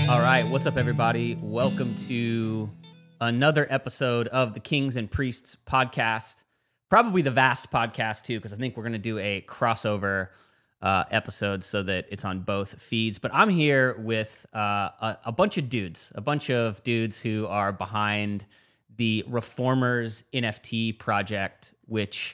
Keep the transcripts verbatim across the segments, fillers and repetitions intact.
All right, what's up, everybody? Welcome to another episode of the Kings and Priests podcast. Probably the Vast podcast, too, because I think we're going to do a crossover uh, episode so that it's on both feeds. But I'm here with uh, a, a bunch of dudes, a bunch of dudes who are behind the Reformers N F T project, which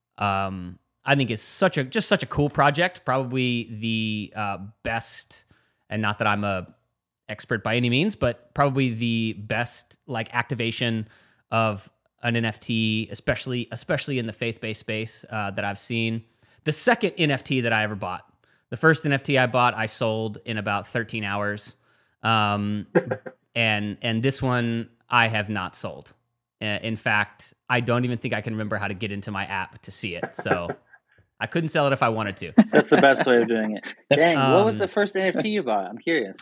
um, I think is such a just such a cool project. Probably the uh, best, and not that I'm a expert by any means, but probably the best like activation of an N F T, especially especially in the faith-based space uh, that I've seen. The second N F T that I ever bought. The first N F T I bought, I sold in about thirteen hours, um, and and this one I have not sold. Uh, in fact, I don't even think I can remember how to get into my app to see it. So I couldn't sell it if I wanted to. That's the best way of doing it. Dang, Um, what was the first N F T you bought? I'm curious.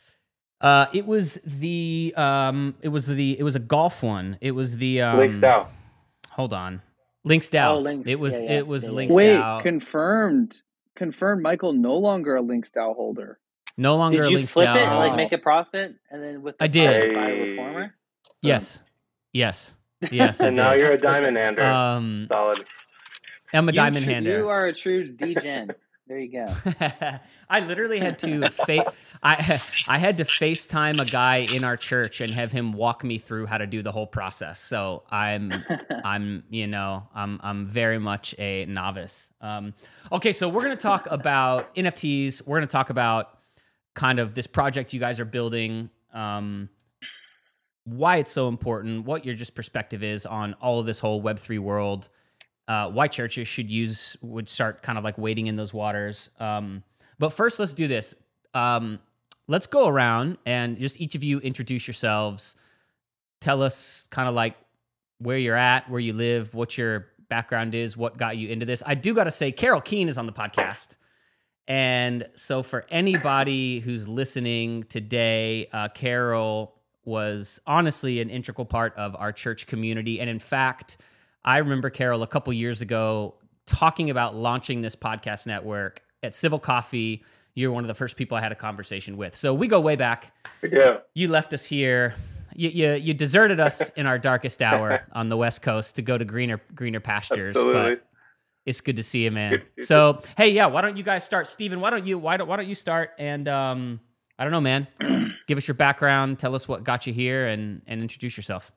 Uh, it was the um, it was the it was a golf one. It was the um, Lynx DAO. Hold on, Lynx DAO. Oh, Lynx. It was Yeah, yeah. it was Yeah, yeah. Lynx Wait, DAO. confirmed. Confirmed. Michael no longer a Lynx DAO holder. No longer Did a you Lynx flip DAO. it and like Wow. make a profit, and then with the I did. profit buy a Hey. reformer? Yes, yes, yes. I And now did. you're a diamond hander. um, Solid. I'm a You diamond tr- hander. You are a true D-gen. There you go. I literally had to fa- I I had to FaceTime a guy in our church and have him walk me through how to do the whole process. So I'm I'm you know I'm I'm very much a novice. Um, okay, so we're gonna talk about N F Ts. We're gonna talk about kind of this project you guys are building. Um, why it's so important, what your just perspective is on all of this whole Web three world. Uh, why churches should use would start kind of like wading in those waters. Um, but first, let's do this. Um, let's go around and just each of you introduce yourselves. Tell us kind of like where you're at, where you live, what your background is, what got you into this. I do got to say, Carol Keen is on the podcast. And so for anybody who's listening today, uh, Carol was honestly an integral part of our church community. And in fact, I remember, Carol, a couple years ago talking about launching this podcast network at Civil Coffee. You're one of the first people I had a conversation with. So we go way back. We do. You left us here. You you, you deserted us in our darkest hour on the West Coast to go to greener greener pastures. Absolutely. But it's good to see you, man. Good- good- So hey, yeah, why don't you guys start, Steven? Why don't you why don't why don't you start and um I don't know, man. Give us your background. Tell us what got you here, and and introduce yourself.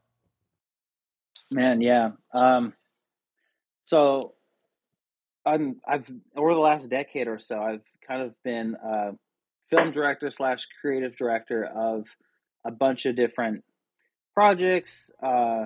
Man, yeah. Um, so I'm I've over the last decade or so, I've kind of been a film director slash creative director of a bunch of different projects, uh,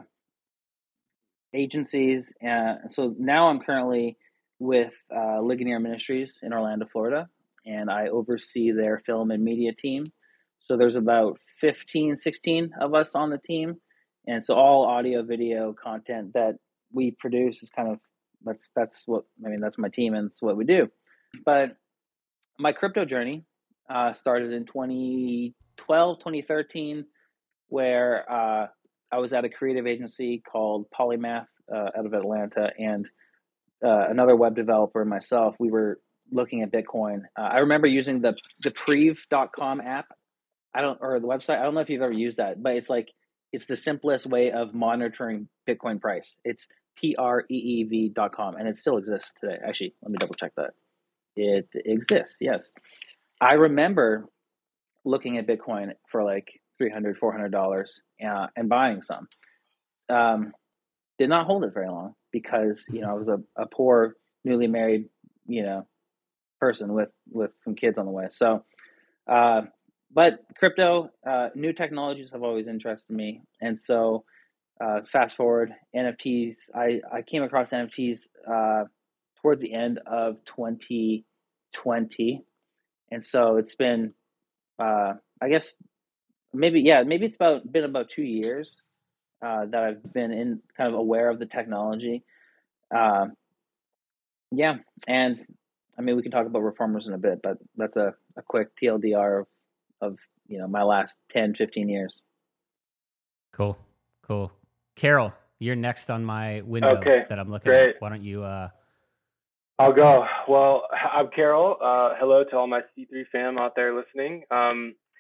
agencies, and so now I'm currently with uh, Ligonier Ministries in Orlando, Florida, and I oversee their film and media team. So there's about fifteen, sixteen of us on the team. And so all audio, video content that we produce is kind of, that's, that's what, I mean, that's my team and it's what we do. But my crypto journey uh, started in twenty twelve, twenty thirteen, where uh, I was at a creative agency called Polymath uh, out of Atlanta, and uh, another web developer and myself, we were looking at Bitcoin. Uh, I remember using the, the prev dot com app. I don't, or the website. I don't know if you've ever used that, but it's like, it's the simplest way of monitoring Bitcoin price. It's P R E E V dot com, and it still exists today. Actually, let me double check that. It exists, yes. I remember looking at Bitcoin for like three hundred dollars, four hundred dollars uh, and buying some. Um, did not hold it very long because, you know, I was a, a poor, newly married, you know, person with, with some kids on the way. So, uh, But crypto, uh, new technologies have always interested me. And so uh, fast forward, N F Ts, I, I came across N F Ts uh, towards the end of twenty twenty. And so it's been, uh, I guess, maybe, yeah, maybe it's about been about two years uh, that I've been in kind of aware of the technology. Uh, yeah. And I mean, we can talk about reformers in a bit, but that's a, a quick T L D R of of, you know, my last ten, fifteen years. Cool. Cool. Carol, you're next on my window Okay, that I'm looking great. at. Why don't you uh I'll go. Well, I'm Carol. Uh, hello to all my C three fam out there listening. Um,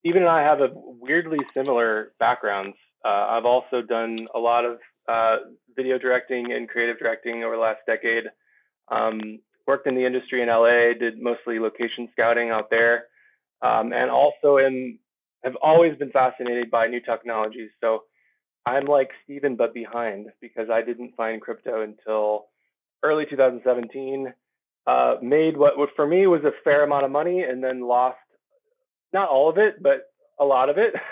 Steven and I have a weirdly similar backgrounds. Uh, I've also done a lot of uh, video directing and creative directing over the last decade. Um, worked in the industry in L A, did mostly location scouting out there, um, and also am have always been fascinated by new technologies. So I'm like Steven, but behind, because I didn't find crypto until early two thousand seventeen. Uh, made what, what for me was a fair amount of money, and then lost not all of it, but a lot of it,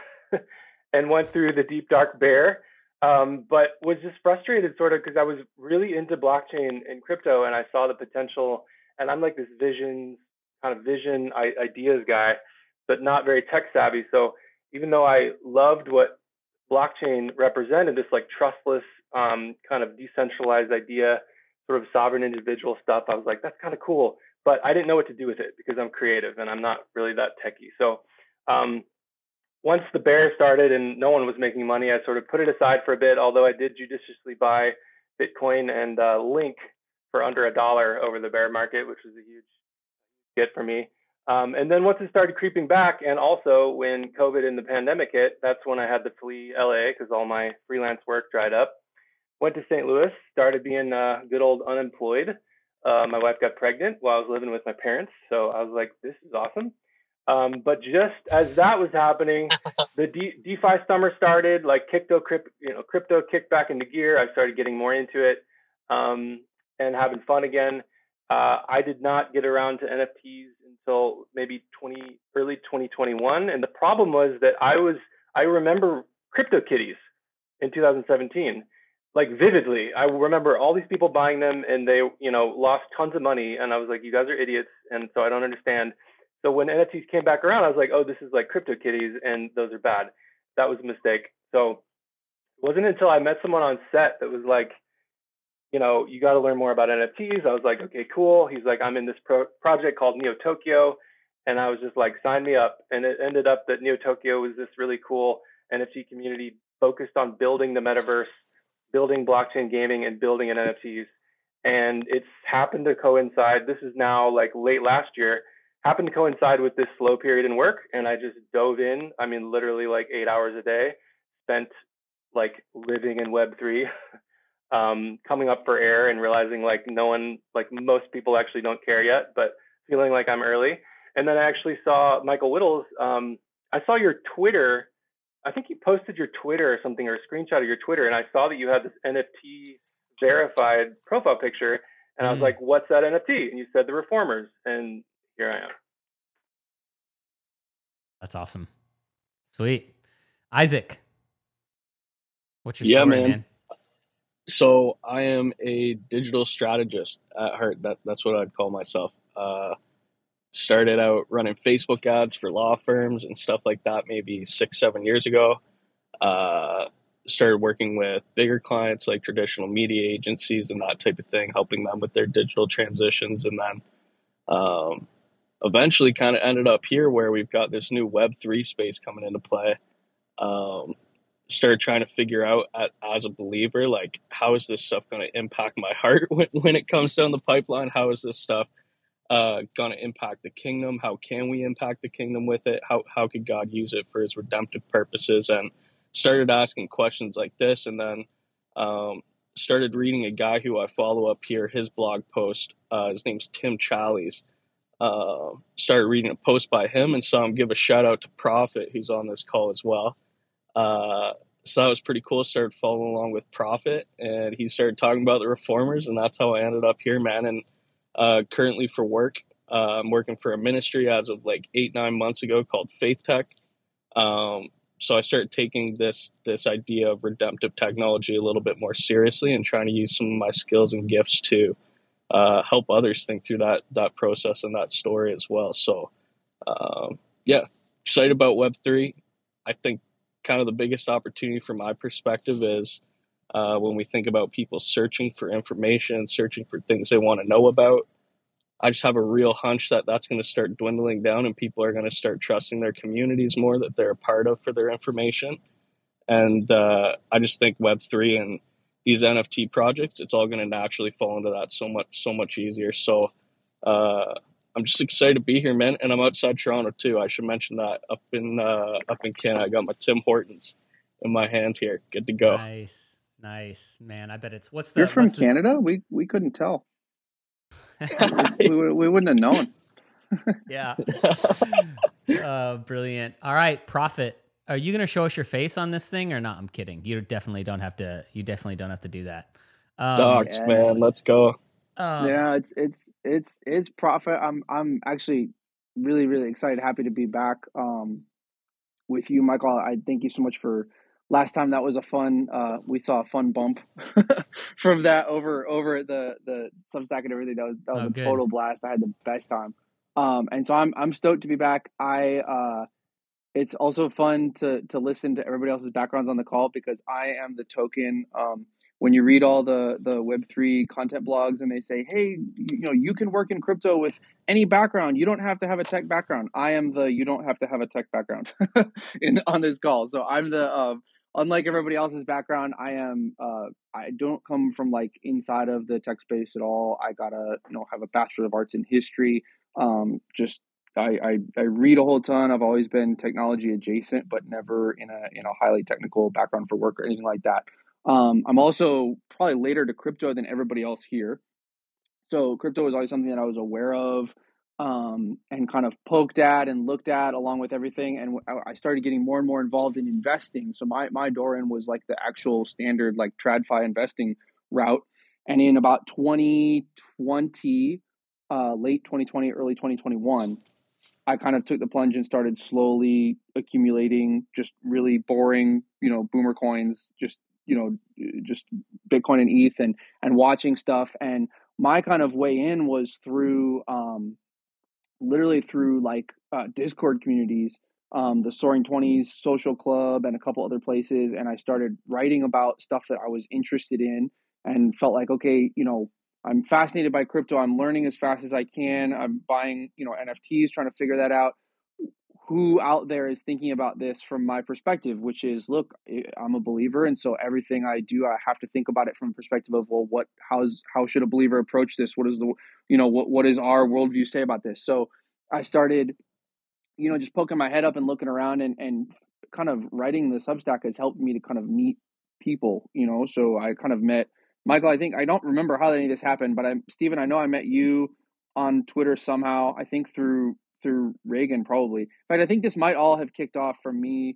and went through the deep dark bear. Um, but was just frustrated sort of because I was really into blockchain and crypto, and I saw the potential. And I'm like this vision kind of vision I, ideas guy, but not very tech savvy. So even though I loved what blockchain represented, this like trustless um, kind of decentralized idea, sort of sovereign individual stuff, I was like, that's kind of cool. But I didn't know what to do with it because I'm creative and I'm not really that techie. So um, once the bear started and no one was making money, I sort of put it aside for a bit, although I did judiciously buy Bitcoin and uh, Link for under a dollar over the bear market, which was a huge get for me. Um, and then once it started creeping back, and also when COVID and the pandemic hit, that's when I had to flee L A because all my freelance work dried up. Went to Saint Louis, started being uh, good old unemployed. Uh, my wife got pregnant while I was living with my parents. So I was like, this is awesome. Um, but just as that was happening, the D- DeFi summer started, like crypto, crypto, you know, crypto kicked back into gear. I started getting more into it um, and having fun again. Uh, I did not get around to N F Ts until maybe twenty, early twenty twenty-one. And the problem was that I was, I remember CryptoKitties in two thousand seventeen. Like vividly, I remember all these people buying them and they, you know, lost tons of money. And I was like, you guys are idiots. And so I don't understand. So when N F Ts came back around, I was like, oh, this is like CryptoKitties and those are bad. That was a mistake. So it wasn't until I met someone on set that was like, you know, you got to learn more about N F Ts. I was like, okay, cool. He's like, I'm in this pro- project called Neo Tokyo. And I was just like, sign me up. And it ended up that Neo Tokyo was this really cool N F T community focused on building the metaverse, building blockchain gaming, and building an N F Ts. And it's happened to coincide. This is now like late last year, happened to coincide with this slow period in work. And I just dove in. I mean, literally like eight hours a day, spent like living in Web three, um, coming up for air and realizing like no one, like most people actually don't care yet, but feeling like I'm early. And then I actually saw Michael Whittles. Um, I saw your Twitter. I think you posted your Twitter or something, or a screenshot of your Twitter, and I saw that you had this N F T verified profile picture, and mm. I was like, what's that N F T? And you said the Reformers, and here I am. That's awesome. Sweet. Isaac, what's your yeah, story, man? man? So I am a digital strategist at heart. That, that's what I'd call myself. Uh, started out running Facebook ads for law firms and stuff like that maybe six, seven years ago. Uh, started working with bigger clients like traditional media agencies and that type of thing, helping them with their digital transitions. And then um, eventually kind of ended up here where we've got this new Web three space coming into play. Um, started trying to figure out at, as a believer, like, how is this stuff going to impact my heart when, when it comes down the pipeline? How is this stuff uh, going to impact the kingdom? How can we impact the kingdom with it? How, how could God use it for his redemptive purposes? And started asking questions like this. And then um, started reading a guy who I follow up here, his blog post. Uh, his name's Tim Challies. Uh, started reading a post by him and saw him give a shout out to Prophet, who's on this call as well. Uh, so that was pretty cool. Started following along with Prophet, and he started talking about the Reformers, and that's how I ended up here, man. And uh, currently for work, uh, I'm working for a ministry as of like eight, nine months ago called Faith Tech. Um, so I started taking this this idea of redemptive technology a little bit more seriously and trying to use some of my skills and gifts to uh, help others think through that that process and that story as well. So um, yeah, excited about Web three. I think kind of the biggest opportunity from my perspective is uh, when we think about people searching for information, searching for things they want to know about. I just have a real hunch that that's going to start dwindling down and people are going to start trusting their communities more that they're a part of for their information. And uh, I just think Web three and these N F T projects, it's all going to naturally fall into that so much, so much easier. So uh, I'm just excited to be here, man. And I'm outside Toronto too. I should mention that up in uh, up in Canada, I got my Tim Hortons in my hand here. Good to go. Nice, nice, man. I bet it's what's the. You're from what's the- Canada? We we couldn't tell. we, we we wouldn't have known. Yeah. uh, brilliant. All right, Prophet. Are you going to show us your face on this thing or not? I'm kidding. You definitely don't have to. You definitely don't have to do that. Um, Dogs, yeah. man. Let's go. um, Yeah, it's it's it's it's Prophet. I'm I'm actually really really excited, happy to be back um, with you, Michael. I thank you so much for last time. That was a fun. Uh, we saw a fun bump from that over over at the the Substack and everything. That was that was Oh, a good. total blast. I had the best time. Um, and so I'm I'm stoked to be back. I uh, it's also fun to to listen to everybody else's backgrounds on the call because I am the token. Um, when you read all the the Web three content blogs and they say, hey, you know, you can work in crypto with any background. You don't have to have a tech background. I am the you don't have to have a tech background in on this call. So I'm the uh, unlike everybody else's background. I am uh, I don't come from like inside of the tech space at all. I gotta you know have a Bachelor of Arts in History. Um, just I, I, I read a whole ton. I've always been technology adjacent, but never in a in a highly technical background for work or anything like that. Um, I'm also probably later to crypto than everybody else here. So crypto was always something that I was aware of um, and kind of poked at and looked at along with everything. And I started getting more and more involved in investing. So my, my door in was like the actual standard like TradFi investing route. And in about twenty twenty, uh, late twenty twenty, early twenty twenty-one, I kind of took the plunge and started slowly accumulating just really boring, you know, boomer coins, just, you know, just Bitcoin and E T H and, and watching stuff. And my kind of way in was through, um, literally through like uh, Discord communities, um, the Soaring twenties Social Club and a couple other places. And I started writing about stuff that I was interested in and felt like, okay, you know, I'm fascinated by crypto. I'm learning as fast as I can. I'm buying, you know, N F Ts, trying to figure that out. Who out there is thinking about this from my perspective, which is, look, I'm a believer. And so everything I do, I have to think about it from the perspective of, well, what, how's, how should a believer approach this? What is the, you know, what, what does our worldview say about this? So I started, you know, just poking my head up and looking around and, and kind of writing the Substack has helped me to kind of meet people, you know? So I kind of met Michael. I think, I don't remember how any of this happened, but I'm Stephen, I know I met you on Twitter somehow, I think through, through Reagan probably. In fact, I think this might all have kicked off from me,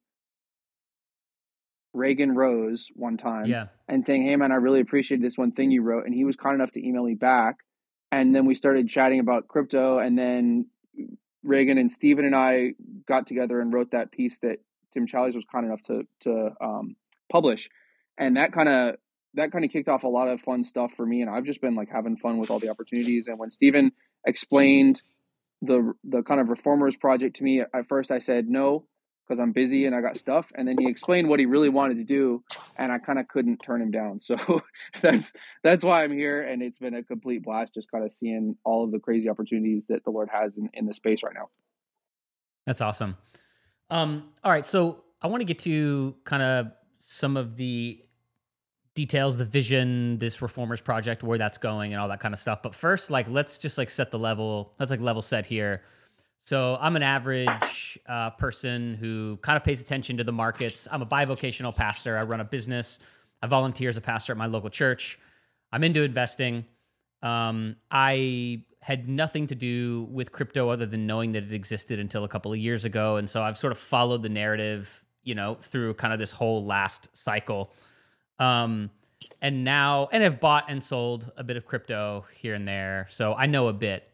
Reagan Rose one time Yeah. and saying, hey man, I really appreciate this one thing you wrote. And he was kind enough to email me back. And then we started chatting about crypto. And then Reagan and Stephen and I got together and wrote that piece that Tim Challies was kind enough to, to um, publish. And that kind of, that kind of kicked off a lot of fun stuff for me. And I've just been like having fun with all the opportunities. And when Stephen explained the the kind of Reformers project to me, at first I said no because I'm busy and I got stuff, and then he explained what he really wanted to do and I kind of couldn't turn him down. So that's that's why I'm here, and it's been a complete blast just kind of seeing all of the crazy opportunities that the Lord has in, in the space right now. That's awesome. Um, all right, so I want to get to kind of some of the details, the vision, this Reformers project, where that's going and all that kind of stuff. But first, like, let's just like set the level. Let's like level set here. So I'm an average uh, person who kind of pays attention to the markets. I'm a bivocational pastor. I run a business. I volunteer as a pastor at my local church. I'm into investing. Um, I had nothing to do with crypto other than knowing that it existed until a couple of years ago. And so I've sort of followed the narrative, you know, through kind of this whole last cycle. Um, and now, and I've bought and sold a bit of crypto here and there. So I know a bit.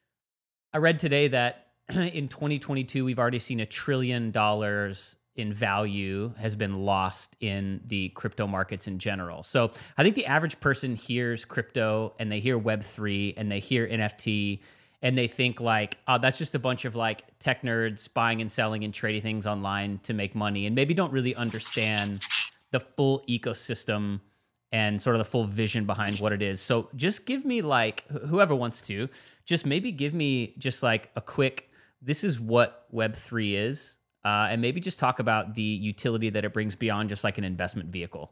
I read today that in twenty twenty-two, we've already seen a trillion dollars in value has been lost in the crypto markets in general. So I think the average person hears crypto and they hear Web three and they hear N F T and they think like, oh, that's just a bunch of like tech nerds buying and selling and trading things online to make money, and maybe don't really understand the full ecosystem and sort of the full vision behind what it is. So just give me like, whoever wants to, just maybe give me just like a quick, this is what Web three is, uh, and maybe just talk about the utility that it brings beyond just like an investment vehicle.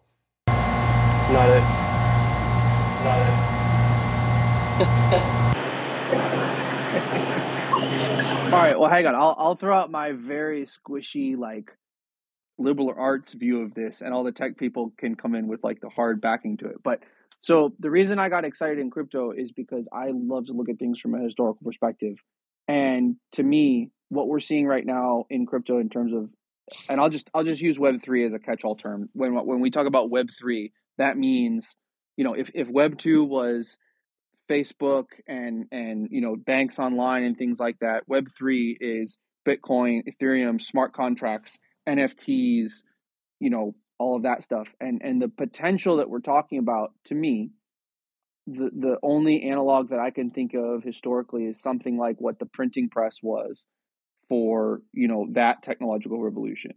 Not it. Not it. All right, well, hang on. I'll I'll throw out my very squishy, like, liberal arts view of this, and all the tech people can come in with like the hard backing to it. But so the reason I got excited in crypto is because I love to look at things from a historical perspective. And to me, what we're seeing right now in crypto in terms of, and I'll just I'll just use Web three as a catch-all term. When when we talk about Web three, that means, you know, if if Web two was Facebook and and you know banks online and things like that, Web three is Bitcoin, Ethereum, smart contracts, N F Ts, you know, all of that stuff. And and the potential that we're talking about, to me, the the only analog that I can think of historically is something like what the printing press was for, you know, that technological revolution.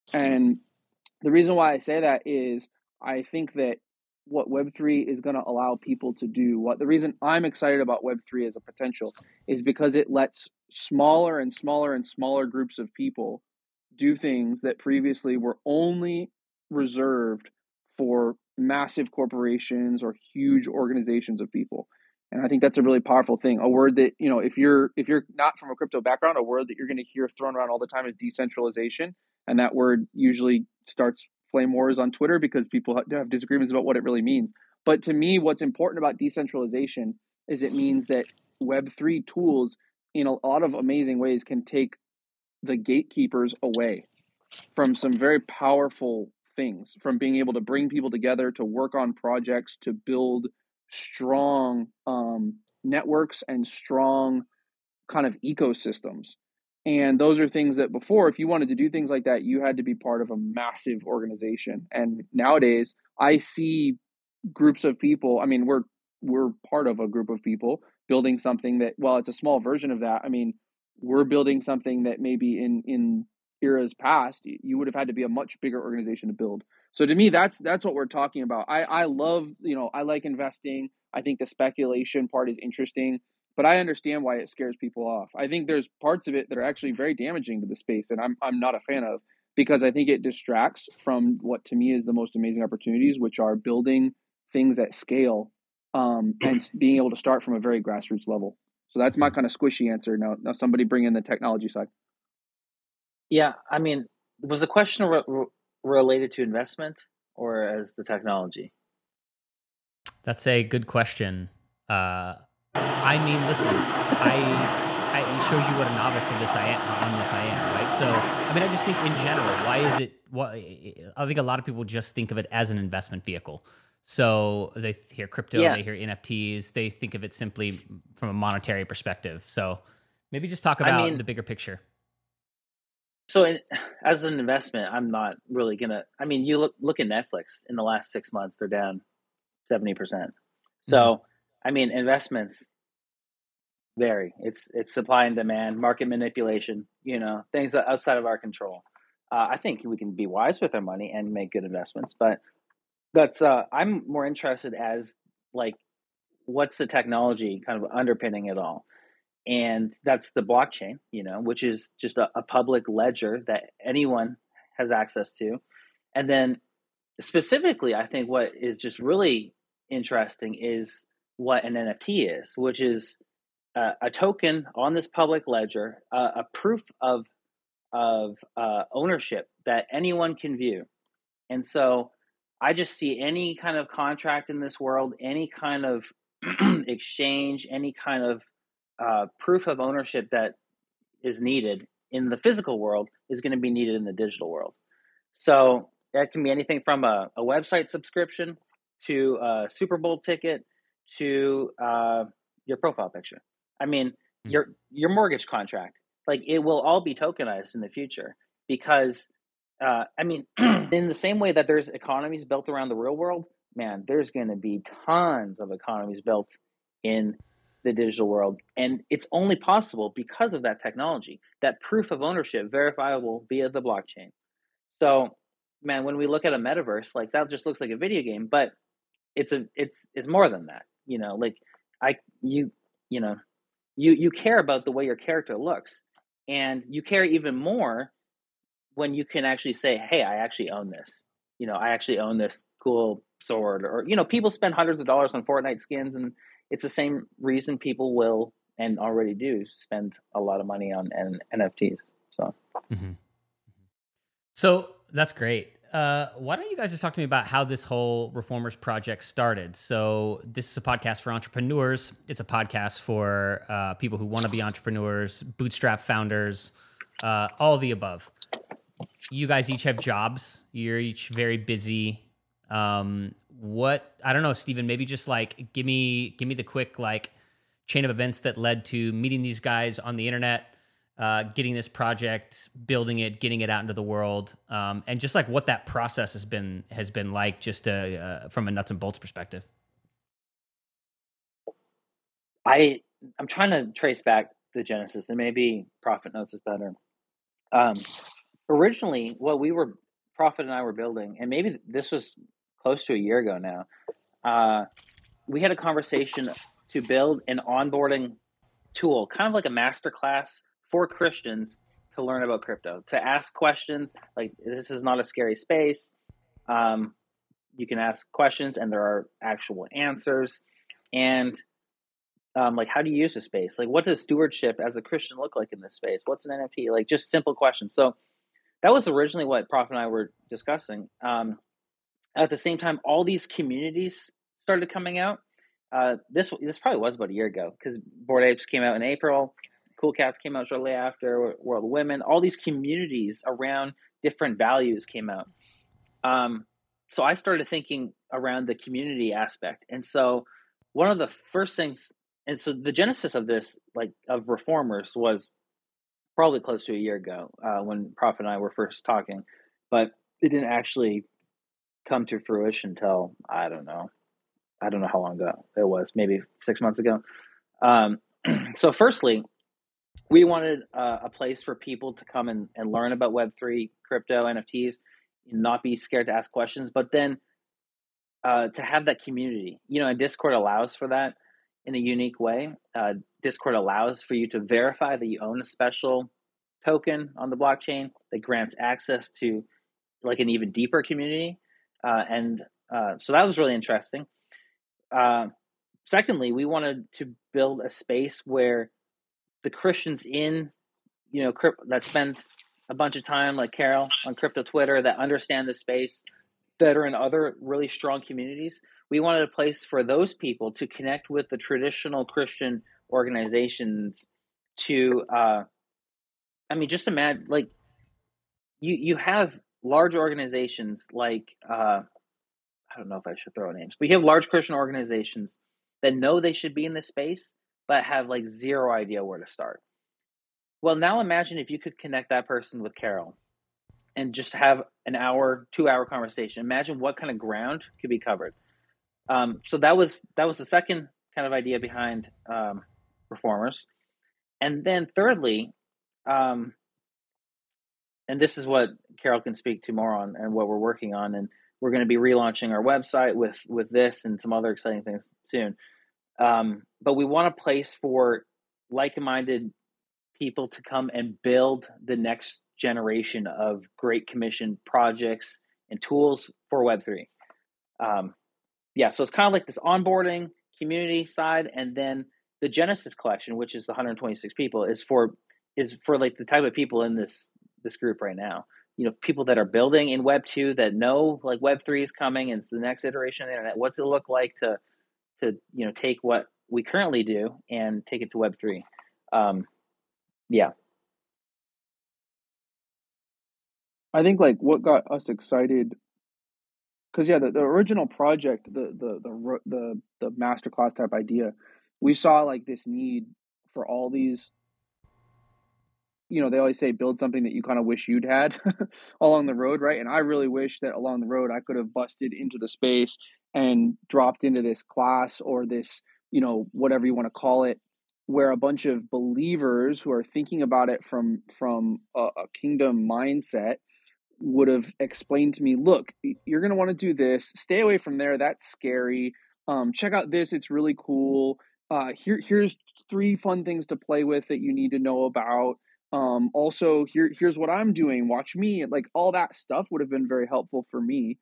And the reason why I say that is I think that what Web three is going to allow people to do, what the reason I'm excited about Web three as a potential is because it lets smaller and smaller and smaller groups of people do things that previously were only reserved for massive corporations or huge organizations of people. And I think that's a really powerful thing. A word that, you know, if you're if you're not from a crypto background, a word that you're going to hear thrown around all the time is decentralization. And that word usually starts flame wars on Twitter because people have disagreements about what it really means. But to me, what's important about decentralization is it means that Web three tools in a lot of amazing ways can take the gatekeepers away from some very powerful things, from being able to bring people together to work on projects, to build strong um, networks and strong kind of ecosystems. And those are things that before, if you wanted to do things like that, you had to be part of a massive organization. And nowadays, I see groups of people. I mean, we're we're part of a group of people building something that, well, it's a small version of that. I mean, we're building something that maybe in in eras past, you would have had to be a much bigger organization to build. So to me, that's that's what we're talking about. I, I love, you know, I like investing. I think the speculation part is interesting. But I understand why it scares people off. I think there's parts of it that are actually very damaging to the space, and I'm I'm not a fan of, because I think it distracts from what to me is the most amazing opportunities, which are building things at scale um, and being able to start from a very grassroots level. So that's my kind of squishy answer. Now, now somebody bring in the technology side. Yeah, I mean, was the question re- re- related to investment or as the technology? That's a good question. Uh, I mean, listen, I, I it shows you what a novice of this I am, on this I am, right? So, I mean, I just think in general, why is it? What I think a lot of people just think of it as an investment vehicle. So they hear crypto, Yeah. they hear N F Ts, they think of it simply from a monetary perspective. So maybe just talk about I mean, the bigger picture. So in, as an investment, I'm not really gonna. I mean, you look look at Netflix in the last six months; they're down seventy percent. So, mm-hmm. I mean, investments vary. It's it's supply and demand, market manipulation. You know, things outside of our control. Uh, I think we can be wise with our money and make good investments, but that's. Uh, I'm more interested as like, what's the technology kind of underpinning it all. And that's the blockchain, you know, which is just a, a public ledger that anyone has access to. And then specifically, I think what is just really interesting is what an N F T is, which is uh, a token on this public ledger, uh, a proof of of uh, ownership that anyone can view. And so I just see any kind of contract in this world, any kind of exchange, any kind of Uh, proof of ownership that is needed in the physical world is going to be needed in the digital world. So that can be anything from a, a website subscription to a Super Bowl ticket to uh, your profile picture. I mean, mm-hmm. your your mortgage contract, like it will all be tokenized in the future because, uh, I mean, in the same way that there's economies built around the real world, man, there's going to be tons of economies built in the digital world. And it's only possible because of that technology, that proof of ownership, verifiable via the blockchain. So, man, when we look at a metaverse, like that just looks like a video game, but it's a it's it's more than that. You know, like I you you know, you you care about the way your character looks, and you care even more when you can actually say, hey, I actually own this. You know, I actually own this cool sword. Or, you know, people spend hundreds of dollars on Fortnite skins, and it's the same reason people will and already do spend a lot of money on N- NFTs. So, mm-hmm. So that's great. Uh, why don't you guys just talk to me about how this whole Reformers project started? So this is a podcast for entrepreneurs. It's a podcast for uh, people who want to be entrepreneurs, bootstrap founders, uh, all of the above. You guys each have jobs. You're each very busy. Um, what, I don't know, Stephen, maybe just like, give me, give me the quick, like chain of events that led to meeting these guys on the internet, uh, getting this project, building it, getting it out into the world. Um, and just like what that process has been, has been like just, uh, uh from a nuts and bolts perspective. I, I'm trying to trace back the genesis, and maybe Prophet knows this better. Um, originally what we were, Prophet and I were building, and maybe this was close to a year ago now, uh, we had a conversation to build an onboarding tool, kind of like a masterclass for Christians to learn about crypto, to ask questions. Like, this is not a scary space. Um, you can ask questions and there are actual answers. And um, like, how do you use the space? Like, what does stewardship as a Christian look like in this space? What's an N F T? Like, just simple questions. So that was originally what Prophet and I were discussing. Um, at the same time, all these communities started coming out. Uh, this this probably was about a year ago, because Bored Apes came out in April, Cool Cats came out shortly after, World of Women. All these communities around different values came out. Um, so I started thinking around the community aspect, and so one of the first things, and so the genesis of this, like of Reformers, was probably close to a year ago uh, when Prophet and I were first talking, but it didn't actually come to fruition until I don't know. I don't know how long ago it was, maybe six months ago. Um, so firstly, we wanted uh, a place for people to come and, and learn about Web three, crypto, N F Ts, and not be scared to ask questions, but then uh, to have that community. You know, and Discord allows for that in a unique way. Uh, Discord allows for you to verify that you own a special token on the blockchain that grants access to like an even deeper community. Uh, and uh, so that was really interesting. Uh, secondly, we wanted to build a space where the Christians in, you know, crypt- that spend a bunch of time, like Carol, on crypto Twitter, that understand the space, that are in other really strong communities. We wanted a place for those people to connect with the traditional Christian organizations to, uh, I mean, just imagine, like, you, you have large organizations like, uh, I don't know if I should throw names, but you have large Christian organizations that know they should be in this space, but have like zero idea where to start. Well, now imagine if you could connect that person with Carol and just have an hour, two hour conversation. Imagine what kind of ground could be covered. Um, so that was, that was the second kind of idea behind um, Reformers. And then thirdly, um, and this is what Carol can speak to more on and what we're working on. And we're going to be relaunching our website with, with this and some other exciting things soon. Um, but we want a place for like-minded people to come and build the next generation of Great Commission projects and tools for Web three. Um, yeah, so it's kind of like this onboarding community side, and then the Genesis collection, which is the one hundred twenty-six people, is for is for like the type of people in this this group right now. You know, people that are building in Web two that know like Web three is coming and it's the next iteration of the internet. What's it look like to to you know take what we currently do and take it to Web three? Um, yeah. I think like what got us excited, because yeah, the, the original project, the the the the the masterclass type idea, we saw like this need for all these. You know, they always say build something that you kind of wish you'd had along the road, right? And I really wish that along the road I could have busted into the space and dropped into this class or this, you know, whatever you want to call it, where a bunch of believers who are thinking about it from from a, a kingdom mindset would have explained to me, look, you're going to want to do this. Stay away from there. That's scary. Um, check out this. It's really cool. Uh, here, here's three fun things to play with that you need to know about. Um, also, here, here's what I'm doing. Watch me. Like all that stuff would have been very helpful for me.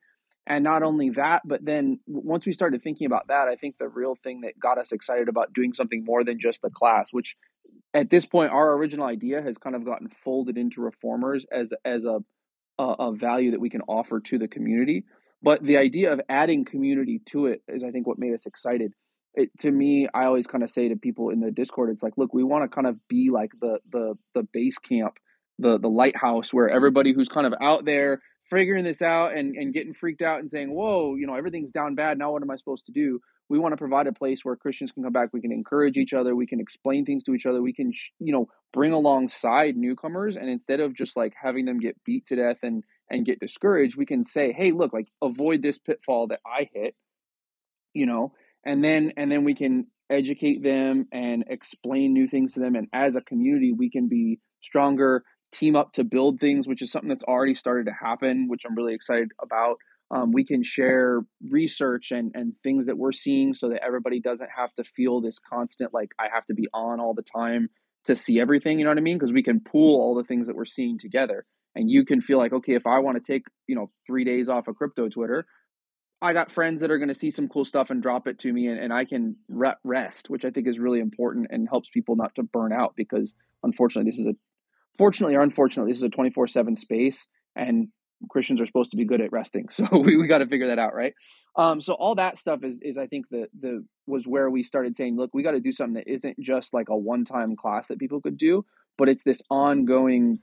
And not only that, but then once we started thinking about that, I think the real thing that got us excited about doing something more than just the class, which at this point, our original idea has kind of gotten folded into Reformers as as a a, a value that we can offer to the community. But the idea of adding community to it is, I think, what made us excited. It, to me, I always kind of say to people in the Discord, it's like, look, we want to kind of be like the the the base camp, the the lighthouse, where everybody who's kind of out there figuring this out and, and getting freaked out and saying, whoa, you know, everything's down bad. Now what am I supposed to do? We want to provide a place where Christians can come back. We can encourage each other. We can explain things to each other. We can, you know, bring alongside newcomers. And instead of just like having them get beat to death and, and get discouraged, we can say, hey, look, like avoid this pitfall that I hit, you know, and then, and then we can educate them and explain new things to them. And as a community, we can be stronger, team up to build things, which is something that's already started to happen, which I'm really excited about. Um, we can share research and, and things that we're seeing so that everybody doesn't have to feel this constant, like I have to be on all the time to see everything, you know what I mean? Because we can pool all the things that we're seeing together. And you can feel like, okay, if I want to take, you know, three days off of crypto Twitter, I got friends that are going to see some cool stuff and drop it to me, and, and I can re- rest, which I think is really important and helps people not to burn out, because unfortunately, this is a, fortunately or unfortunately, this is a twenty-four seven space, and Christians are supposed to be good at resting. So we, we got to figure that out, right? Um, so all that stuff is, is I think the, the was where we started saying, look, we got to do something that isn't just like a one-time class that people could do, but it's this ongoing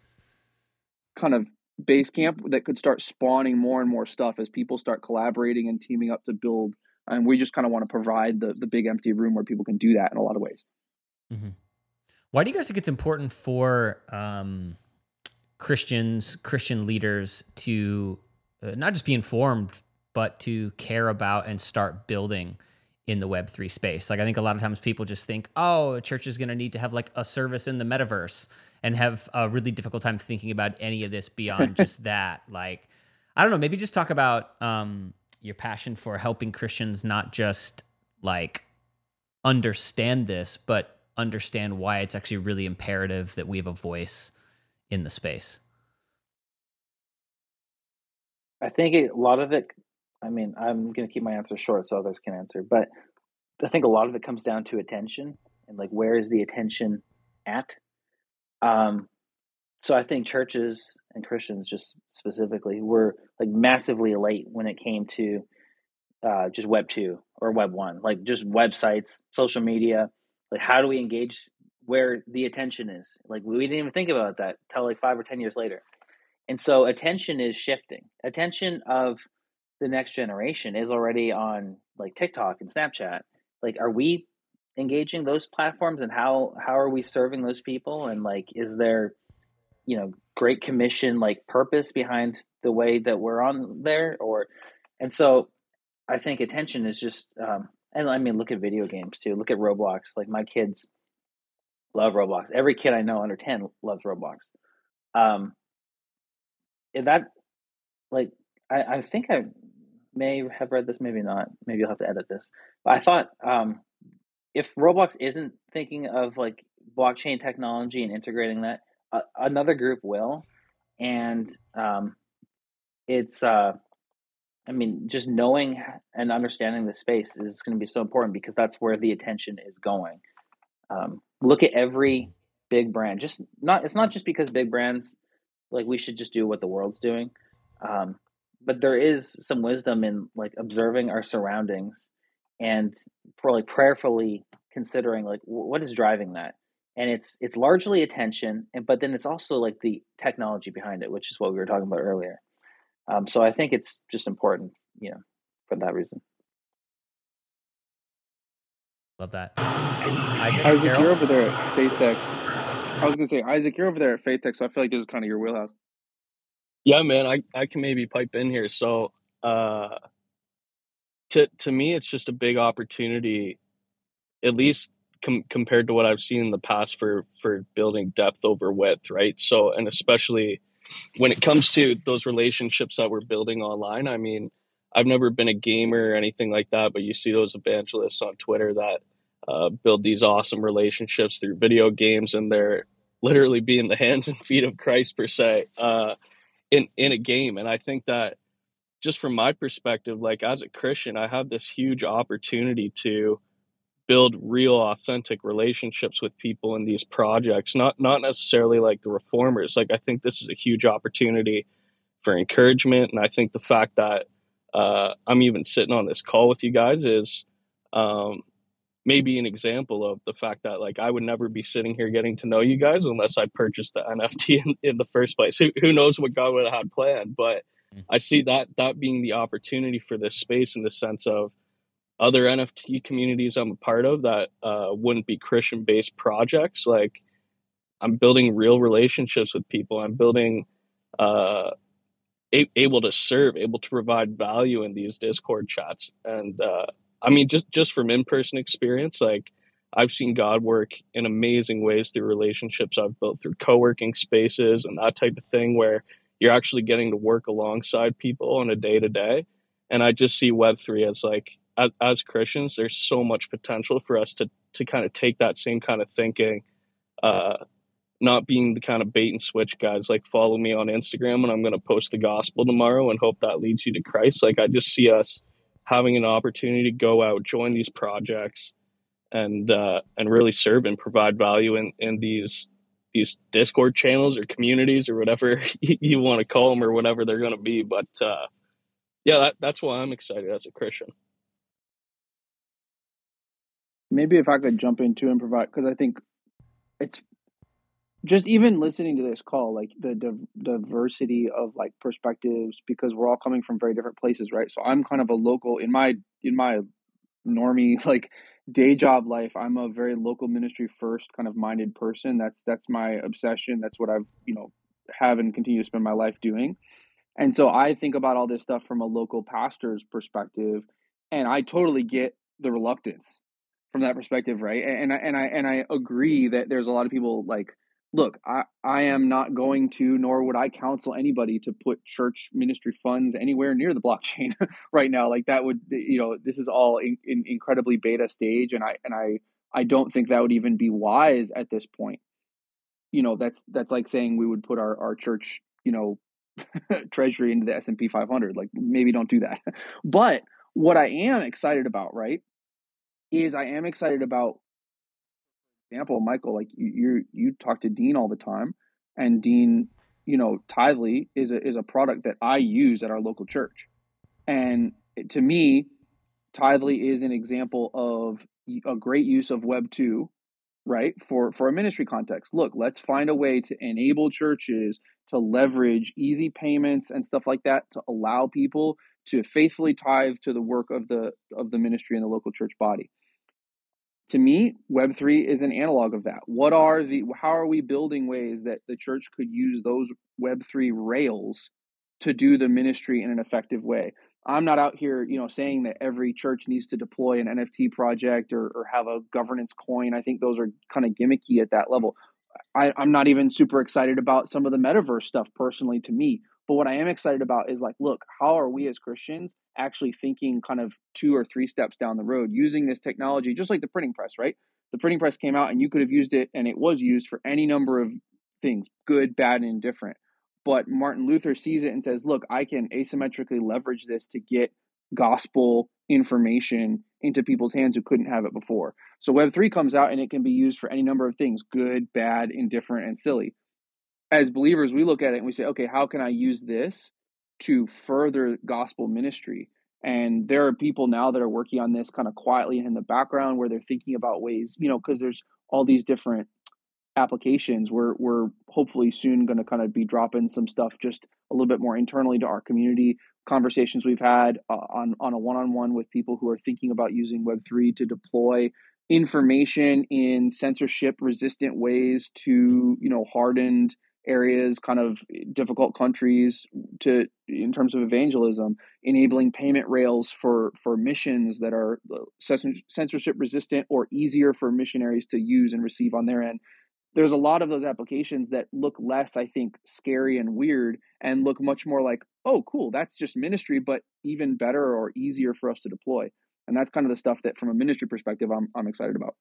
kind of base camp that could start spawning more and more stuff as people start collaborating and teaming up to build. And we just kind of want to provide the the big empty room where people can do that in a lot of ways. Mm-hmm. Why do you guys think it's important for um, Christians, Christian leaders to uh, not just be informed, but to care about and start building in the Web three space? Like, I think a lot of times people just think, oh, a church is going to need to have like a service in the metaverse, and have a really difficult time thinking about any of this beyond just that. Like, I don't know, maybe just talk about um, your passion for helping Christians not just like understand this, but understand why it's actually really imperative that we have a voice in the space. I think it, a lot of it, I mean, I'm going to keep my answer short so others can answer, but I think a lot of it comes down to attention and like, where is the attention at? Um, so I think churches and Christians just specifically were like massively late when it came to uh, just Web two or Web one, like just websites, social media. Like, how do we engage where the attention is? Like, we didn't even think about that till like five or ten years later. And so attention is shifting. Attention of the next generation is already on like TikTok and Snapchat. Like, are we engaging those platforms, and how how are we serving those people? And like, is there, you know, Great Commission like purpose behind the way that we're on there? Or, and so I think attention is just, um, and I mean, look at video games too. Look at Roblox. Like, my kids love Roblox. Every kid I know under ten loves Roblox. Um, and that, like, I, I think I may have read this, maybe not. Maybe you'll have to edit this. But I thought, um, if Roblox isn't thinking of like blockchain technology and integrating that, uh, another group will. And um, it's, uh, I mean, just knowing and understanding the space is going to be so important, because that's where the attention is going. Um, look at every big brand. Just not, it's not just because big brands, like, we should just do what the world's doing. Um, but there is some wisdom in like observing our surroundings and probably prayerfully considering like what is driving that. And it's it's largely attention, and but then it's also like the technology behind it, which is what we were talking about earlier. Um, so I think it's just important, you know, for that reason. Love that. Isaac, Isaac, Carol? you're over there at Faith Tech. I was gonna say, Isaac, you're over there at Faith Tech, so I feel like this is kind of your wheelhouse. Yeah, man, I, I can maybe pipe in here. So uh, to to me, it's just a big opportunity, at least com- compared to what I've seen in the past, for for building depth over width, right? So, and especially when it comes to those relationships that we're building online. I mean, I've never been a gamer or anything like that, but you see those evangelists on Twitter that uh, build these awesome relationships through video games, and they're literally being the hands and feet of Christ per se uh, in in a game. And I think that just from my perspective, like as a Christian, I have this huge opportunity to build real authentic relationships with people in these projects, not not necessarily like the reformers. Like I think this is a huge opportunity for encouragement, and I think the fact that uh, I'm even sitting on this call with you guys is um, maybe an example of the fact that like I would never be sitting here getting to know you guys unless I purchased the N F T in, in the first place. Who, who knows what God would have had planned, but I see that that being the opportunity for this space in the sense of other N F T communities I'm a part of that uh, wouldn't be Christian-based projects. Like I'm building real relationships with people. I'm building, uh, a- able to serve, able to provide value in these Discord chats. And uh, I mean, just, just from in-person experience, like I've seen God work in amazing ways through relationships I've built through co-working spaces and that type of thing, where you're actually getting to work alongside people on a day-to-day. And I just see Web three as like, as, as Christians, there's so much potential for us to to kind of take that same kind of thinking, uh, not being the kind of bait and switch guys, like follow me on Instagram and I'm going to post the gospel tomorrow and hope that leads you to Christ. Like I just see us having an opportunity to go out, join these projects, and uh, and really serve and provide value in, in these these Discord channels or communities or whatever you want to call them or whatever they're going to be. But uh, yeah, that, that's why I'm excited as a Christian. Maybe if I could jump in too and provide, because I think it's just even listening to this call, like the div- diversity of like perspectives, because we're all coming from very different places, right? So I'm kind of a local in my in my normie like day job life. I'm a very local ministry first kind of minded person. That's that's my obsession. That's what I've you know have and continue to spend my life doing. And so I think about all this stuff from a local pastor's perspective, and I totally get the reluctance from that perspective, right? And I and I and I agree that there's a lot of people like, look, I, I am not going to, nor would I counsel anybody to put church ministry funds anywhere near the blockchain right now. Like that would, you know, this is all in, in incredibly beta stage, and I and I I don't think that would even be wise at this point. You know, that's that's like saying we would put our our church, you know, treasury into the S and P five hundred. Like maybe don't do that. But what I am excited about, right, is I am excited about, for example, Michael, like you you, you talk to Dean all the time, and Dean, you know, Tithely is a is a product that I use at our local church. And to me, Tithely is an example of a great use of Web two, right? For for a ministry context. Look, let's find a way to enable churches to leverage easy payments and stuff like that to allow people to faithfully tithe to the work of the of the ministry in the local church body. To me, Web three is an analog of that. What are the how are we building ways that the church could use those Web three rails to do the ministry in an effective way? I'm not out here, you know, saying that every church needs to deploy an N F T project or, or have a governance coin. I think those are kind of gimmicky at that level. I, I'm not even super excited about some of the metaverse stuff personally to me. But what I am excited about is like, look, how are we as Christians actually thinking kind of two or three steps down the road using this technology, just like the printing press, right? The printing press came out and you could have used it and it was used for any number of things, good, bad, and indifferent. But Martin Luther sees it and says, look, I can asymmetrically leverage this to get gospel information into people's hands who couldn't have it before. So Web three comes out and it can be used for any number of things, good, bad, indifferent, and silly. As believers, we look at it and we say, okay, how can I use this to further gospel ministry? And there are people now that are working on this kind of quietly in the background where they're thinking about ways, you know, because there's all these different applications. We're we're hopefully soon going to kind of be dropping some stuff just a little bit more internally to our community. Conversations we've had uh, on on a one-on-one with people who are thinking about using Web three to deploy information in censorship resistant ways to, you know, hardened areas, kind of difficult countries, to in terms of evangelism, enabling payment rails for for missions that are censorship resistant or easier for missionaries to use and receive on their end. There's a lot of those applications that look less, I think, scary and weird and look much more like, oh, cool, that's just ministry, but even better or easier for us to deploy. And that's kind of the stuff that from a ministry perspective, I'm I'm excited about.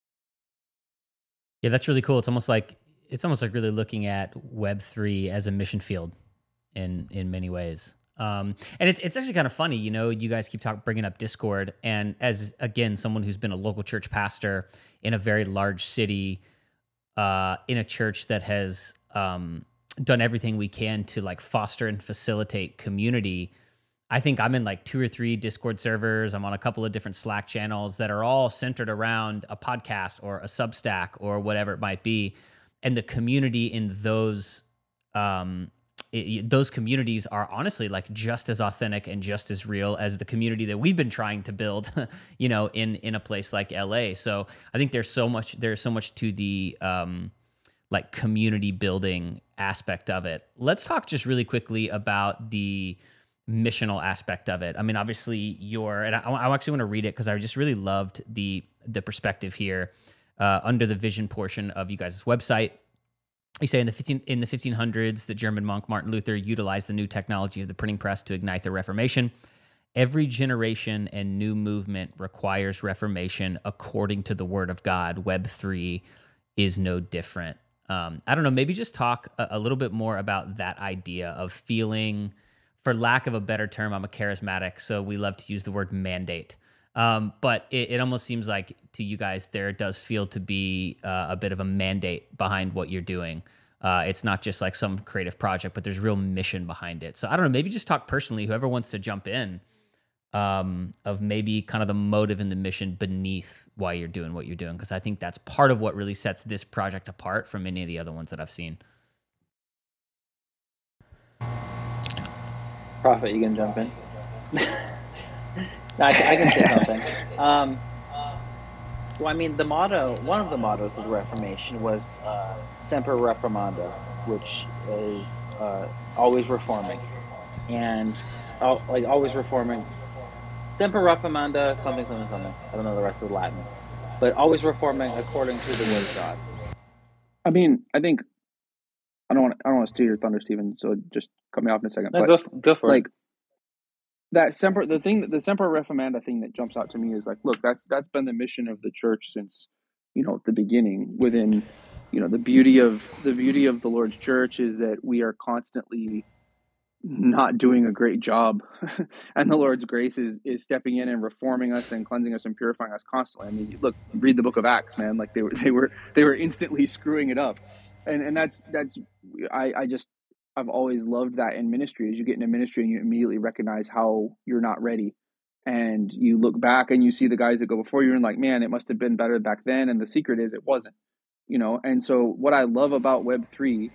Yeah, that's really cool. It's almost like it's almost like really looking at Web three as a mission field in in many ways. Um, and it's it's actually kind of funny, you know, you guys keep talking, bringing up Discord, and as again, someone who's been a local church pastor in a very large city, uh, in a church that has um, done everything we can to like foster and facilitate community. I think I'm in like two or three Discord servers. I'm on a couple of different Slack channels that are all centered around a podcast or a Substack or whatever it might be, and the community in those. Um, It, those communities are honestly like just as authentic and just as real as the community that we've been trying to build, you know, in, in a place like L A. So I think there's so much, there's so much to the, um, like community building aspect of it. Let's talk just really quickly about the missional aspect of it. I mean, obviously you're, and I, I actually want to read it because I just really loved the, the perspective here, uh, under the vision portion of you guys' website. You say in the fifteen in the fifteen hundreds, the German monk Martin Luther utilized the new technology of the printing press to ignite the Reformation. Every generation and new movement requires reformation according to the Word of God. Web three is no different. Um, I don't know. Maybe just talk a, a little bit more about that idea of feeling, for lack of a better term, I'm a charismatic, so we love to use the word mandate. Um, but it, it almost seems like to you guys there does feel to be uh, a bit of a mandate behind what you're doing. Uh, it's not just like some creative project, but there's real mission behind it. So I don't know, maybe just talk personally, whoever wants to jump in, um, of maybe kind of the motive and the mission beneath why you're doing what you're doing. Because I think that's part of what really sets this project apart from any of the other ones that I've seen. Prophet, you can jump in. No, I, I can say something. Um, well, I mean, the motto, one of the mottos of the Reformation was uh, Semper Reformanda, which is uh, always reforming. And uh, like always reforming. Semper Reformanda, something, something, something. I don't know the rest of the Latin. But always reforming according to the Word of God. I mean, I think, I don't want I don't want to steal your thunder, Stephen, so just cut me off in a second. No, but go, go for like, it. That semper the thing the semper reformanda thing that jumps out to me is like, look, that's that's been the mission of the church since, you know, the beginning. Within, you know, the beauty of the beauty of the Lord's church is that we are constantly not doing a great job, and the Lord's grace is is stepping in and reforming us and cleansing us and purifying us constantly. I mean, look, read the book of Acts, man. Like they were they were they were instantly screwing it up, and and that's that's I I just. I've always loved that in ministry. As you get into ministry and you immediately recognize how you're not ready, and you look back and you see the guys that go before you and like, man, it must have been better back then. And the secret is it wasn't, you know? And so what I love about Web three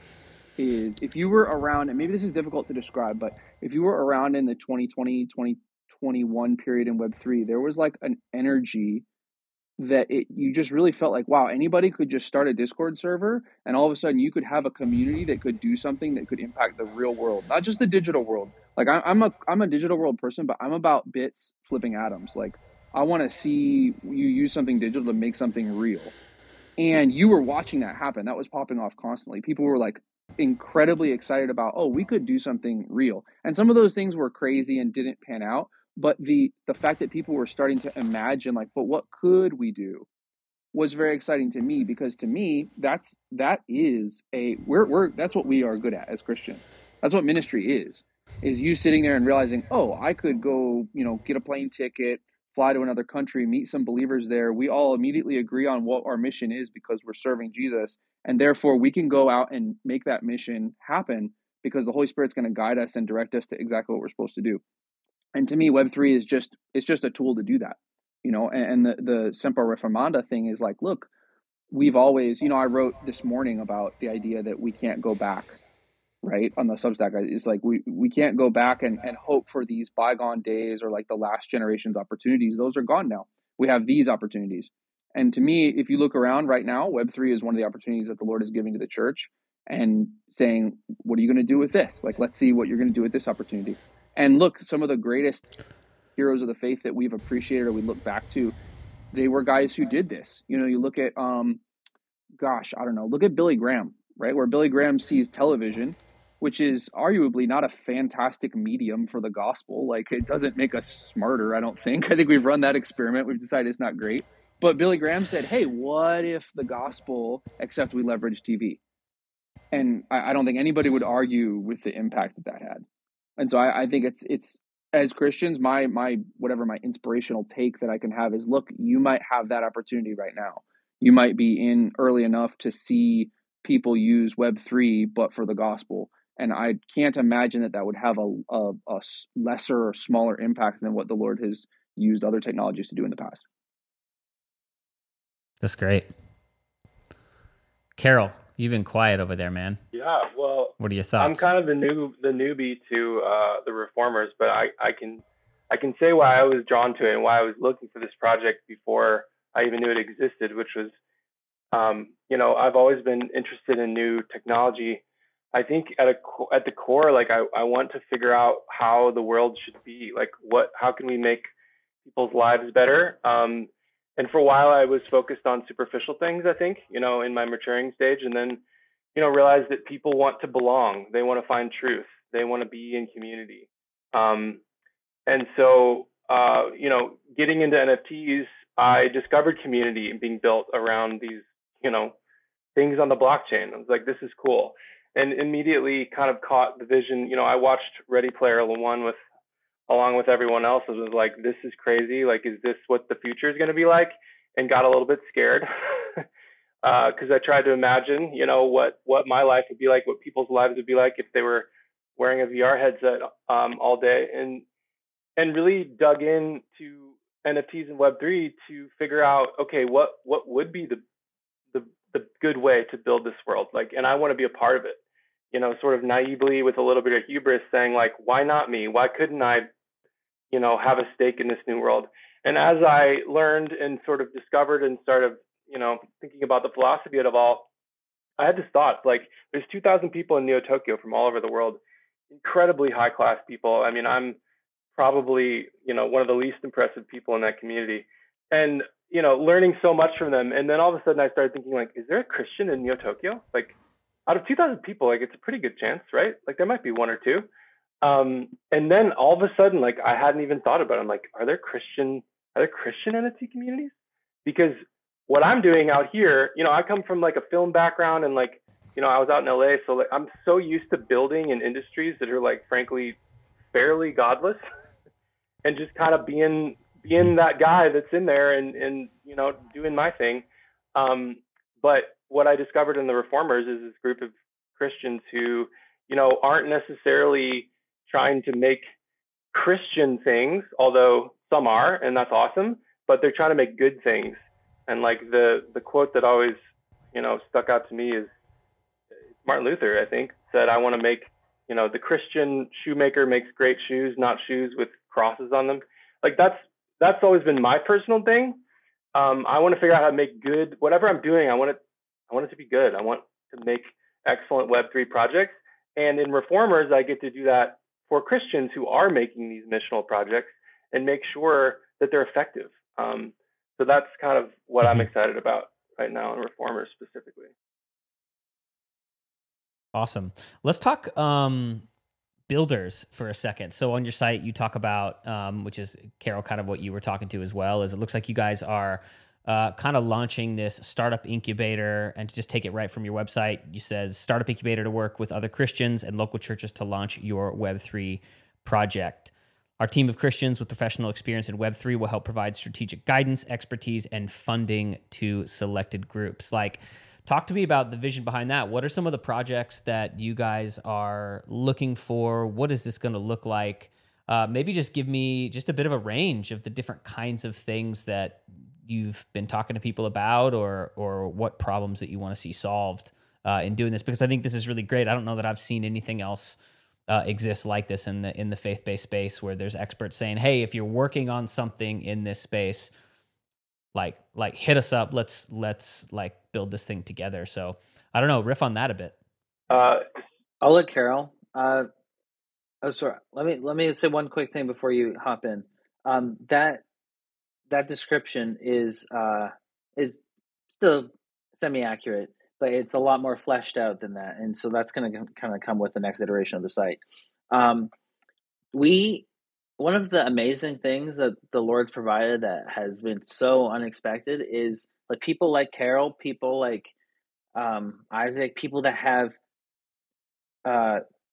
is if you were around, and maybe this is difficult to describe, but if you were around in the twenty twenty, twenty twenty-one period in Web three, there was like an energy that it you just really felt like, wow, anybody could just start a Discord server and all of a sudden you could have a community that could do something that could impact the real world, not just the digital world. Like I, I'm a I'm a digital world person, but I'm about bits flipping atoms. Like I want to see you use something digital to make something real. And you were watching that happen. That was popping off constantly. People were like incredibly excited about, oh, we could do something real. And some of those things were crazy and didn't pan out. But the the fact that people were starting to imagine like, but what could we do, was very exciting to me, because to me, that's that is a we're we're that's what we are good at as Christians. That's what ministry is. Is you sitting there and realizing, oh, I could go, you know, get a plane ticket, fly to another country, meet some believers there. We all immediately agree on what our mission is because we're serving Jesus, and therefore we can go out and make that mission happen because the Holy Spirit's going to guide us and direct us to exactly what we're supposed to do. And to me, Web three is just it's just a tool to do that, you know. And, and the the Semper Reformanda thing is like, look, we've always, you know, I wrote this morning about the idea that we can't go back, right? On the Substack, it's like we we can't go back and, and hope for these bygone days or like the last generation's opportunities. Those are gone now. We have these opportunities. And to me, if you look around right now, Web three is one of the opportunities that the Lord is giving to the church and saying, what are you going to do with this? Like, let's see what you're going to do with this opportunity. And look, some of the greatest heroes of the faith that we've appreciated or we look back to, they were guys who did this. You know, you look at, um, gosh, I don't know, look at Billy Graham, right? Where Billy Graham sees television, which is arguably not a fantastic medium for the gospel. Like, it doesn't make us smarter, I don't think. I think we've run that experiment. We've decided it's not great. But Billy Graham said, hey, what if the gospel, except we leverage T V? And I, I don't think anybody would argue with the impact that that had. And so I, I think it's it's as Christians, my my whatever my inspirational take that I can have is, look, you might have that opportunity right now. You might be in early enough to see people use Web three, but for the gospel. And I can't imagine that that would have a, a, a lesser or smaller impact than what the Lord has used other technologies to do in the past. That's great. Carol, you've been quiet over there, man. Yeah, well, what are your thoughts? I'm kind of the new the newbie to uh, the Reformers, but I, I can I can say why I was drawn to it and why I was looking for this project before I even knew it existed, which was, um, you know, I've always been interested in new technology. I think at a at the core, like I, I want to figure out how the world should be, like what how can we make people's lives better. Um, and for a while, I was focused on superficial things, I think, you know, in my maturing stage, and then, you know, realized that people want to belong. They want to find truth. They want to be in community. Um, and so, uh, you know, getting into N F Ts, I discovered community being built around these, you know, things on the blockchain. I was like, this is cool. And immediately kind of caught the vision. You know, I watched Ready Player One with, along with everyone else. I was like, this is crazy. Like, is this what the future is going to be like? And got a little bit scared. Because uh, I tried to imagine, you know, what what my life would be like, what people's lives would be like if they were wearing a V R headset um, all day, and and really dug into N F Ts and Web three to figure out, okay, what what would be the the the good way to build this world, like, and I want to be a part of it, you know, sort of naively with a little bit of hubris, saying like, why not me? Why couldn't I, you know, have a stake in this new world? And as I learned and sort of discovered and started, you know, thinking about the philosophy of it all, I had this thought, like, there's two thousand people in Neo Tokyo from all over the world, incredibly high class people. I mean, I'm probably, you know, one of the least impressive people in that community, and, you know, learning so much from them. And then all of a sudden I started thinking, like, is there a Christian in Neo Tokyo? Like, out of two thousand people, like, it's a pretty good chance, right? Like, there might be one or two. Um, and then all of a sudden, like, I hadn't even thought about it. I'm like, are there Christian, are there Christian N F T communities? Because what I'm doing out here, you know, I come from like a film background, and like, you know, I was out in L A. So like, I'm so used to building in industries that are like, frankly, fairly godless, and just kind of being, being that guy that's in there and, and, you know, doing my thing. Um, but what I discovered in the Reformers is this group of Christians who, you know, aren't necessarily trying to make Christian things, although some are, and that's awesome, but they're trying to make good things. And like the, the quote that always, you know, stuck out to me is Martin Luther, I think, said, I want to make, you know, the Christian shoemaker makes great shoes, not shoes with crosses on them. Like that's, that's always been my personal thing. Um, I want to figure out how to make good, whatever I'm doing. I want it, I want it to be good. I want to make excellent Web three projects. And in Reformers, I get to do that for Christians who are making these missional projects and make sure that they're effective. Um, so that's kind of what I'm excited about right now in Reformers specifically. Awesome. Let's talk um, builders for a second. So on your site, you talk about, um, which is, Carol, kind of what you were talking to as well, is it looks like you guys are uh, kind of launching this startup incubator. And to just take it right from your website, you says startup incubator to work with other Christians and local churches to launch your Web three project. Our team of Christians with professional experience in Web three will help provide strategic guidance, expertise, and funding to selected groups. Like, talk to me about the vision behind that. What are some of the projects that you guys are looking for? What is this going to look like? Uh, maybe just give me just a bit of a range of the different kinds of things that you've been talking to people about, or or what problems that you want to see solved uh, in doing this, because I think this is really great. I don't know that I've seen anything else uh, exist like this in the in the faith-based space, where there's experts saying, hey, if you're working on something in this space, like like hit us up. Let's let's like build this thing together. So I don't know, riff on that a bit. Uh, I'll let Carol. Uh, oh, sorry. Let me let me say one quick thing before you hop in. Um, that that description is uh, is still semi-accurate, but it's a lot more fleshed out than that, and so that's going to kind of come with the next iteration of the site. Um, we one of the amazing things that the Lord's provided that has been so unexpected is like people like Carol, people like um, Isaac, people that have uh,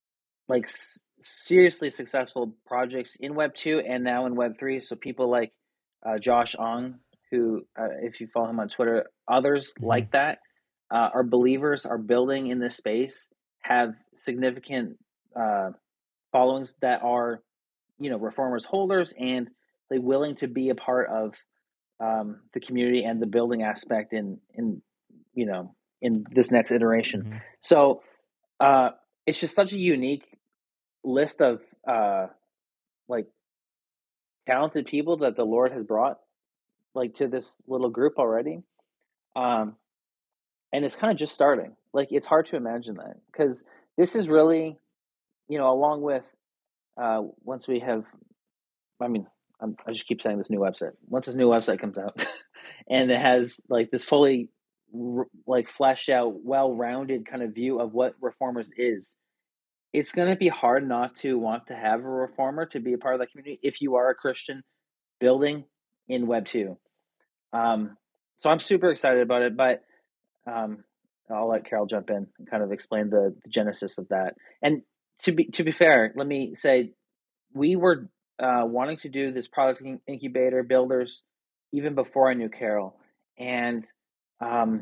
like s- seriously successful projects in Web two and now in Web three. So people like uh, Josh Ong, who, uh, if you follow him on Twitter, others Mhm. like that uh, are believers, are building in this space, have significant uh, followings that are, you know, Reformers holders, and they willing to be a part of um, the community and the building aspect in in you know in this next iteration. Mhm. So uh, it's just such a unique list of uh, like talented people that the Lord has brought like to this little group already. Um, and it's kind of just starting. Like it's hard to imagine that because this is really, you know, along with uh, once we have, I mean, I'm, I just keep saying this new website. Once this new website comes out, and it has like this fully r- like fleshed out, well-rounded kind of view of what Reformers is, it's going to be hard not to want to have a Reformer to be a part of that community if you are a Christian building in Web two. Um, so I'm super excited about it, but um, I'll let Carol jump in and kind of explain the, the genesis of that. And to be to be fair, let me say we were uh, wanting to do this product incubator builders even before I knew Carol, and um,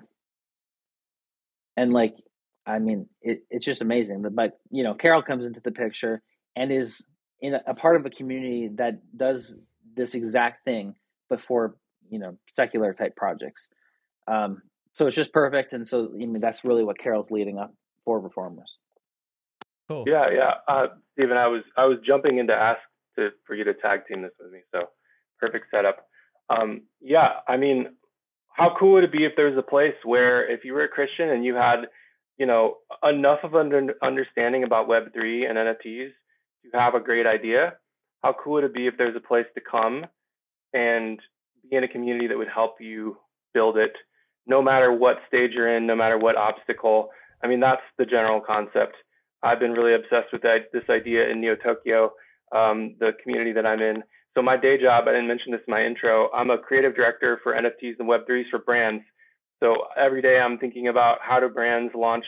and like I mean, it, it's just amazing. But you know, Carol comes into the picture and is in a, a part of a community that does this exact thing before, you know, secular type projects. Um, so it's just perfect, and so I mean that's really what Carol's leading up for Reformers. Cool. Yeah, yeah. Uh, Stephen, I was I was jumping in to ask to for you to tag team this with me. So perfect setup. Um, yeah, I mean, how cool would it be if there was a place where if you were a Christian and you had, you know, enough of an understanding about Web three and N F Ts to have a great idea? How cool would it be if there's a place to come and be in a community that would help you build it, no matter what stage you're in, no matter what obstacle? I mean, that's the general concept. I've been really obsessed with that, this idea in Neo Tokyo, um, the community that I'm in. So my day job, I didn't mention this in my intro, I'm a creative director for N F Ts and Web threes for brands. So every day I'm thinking about how do brands launch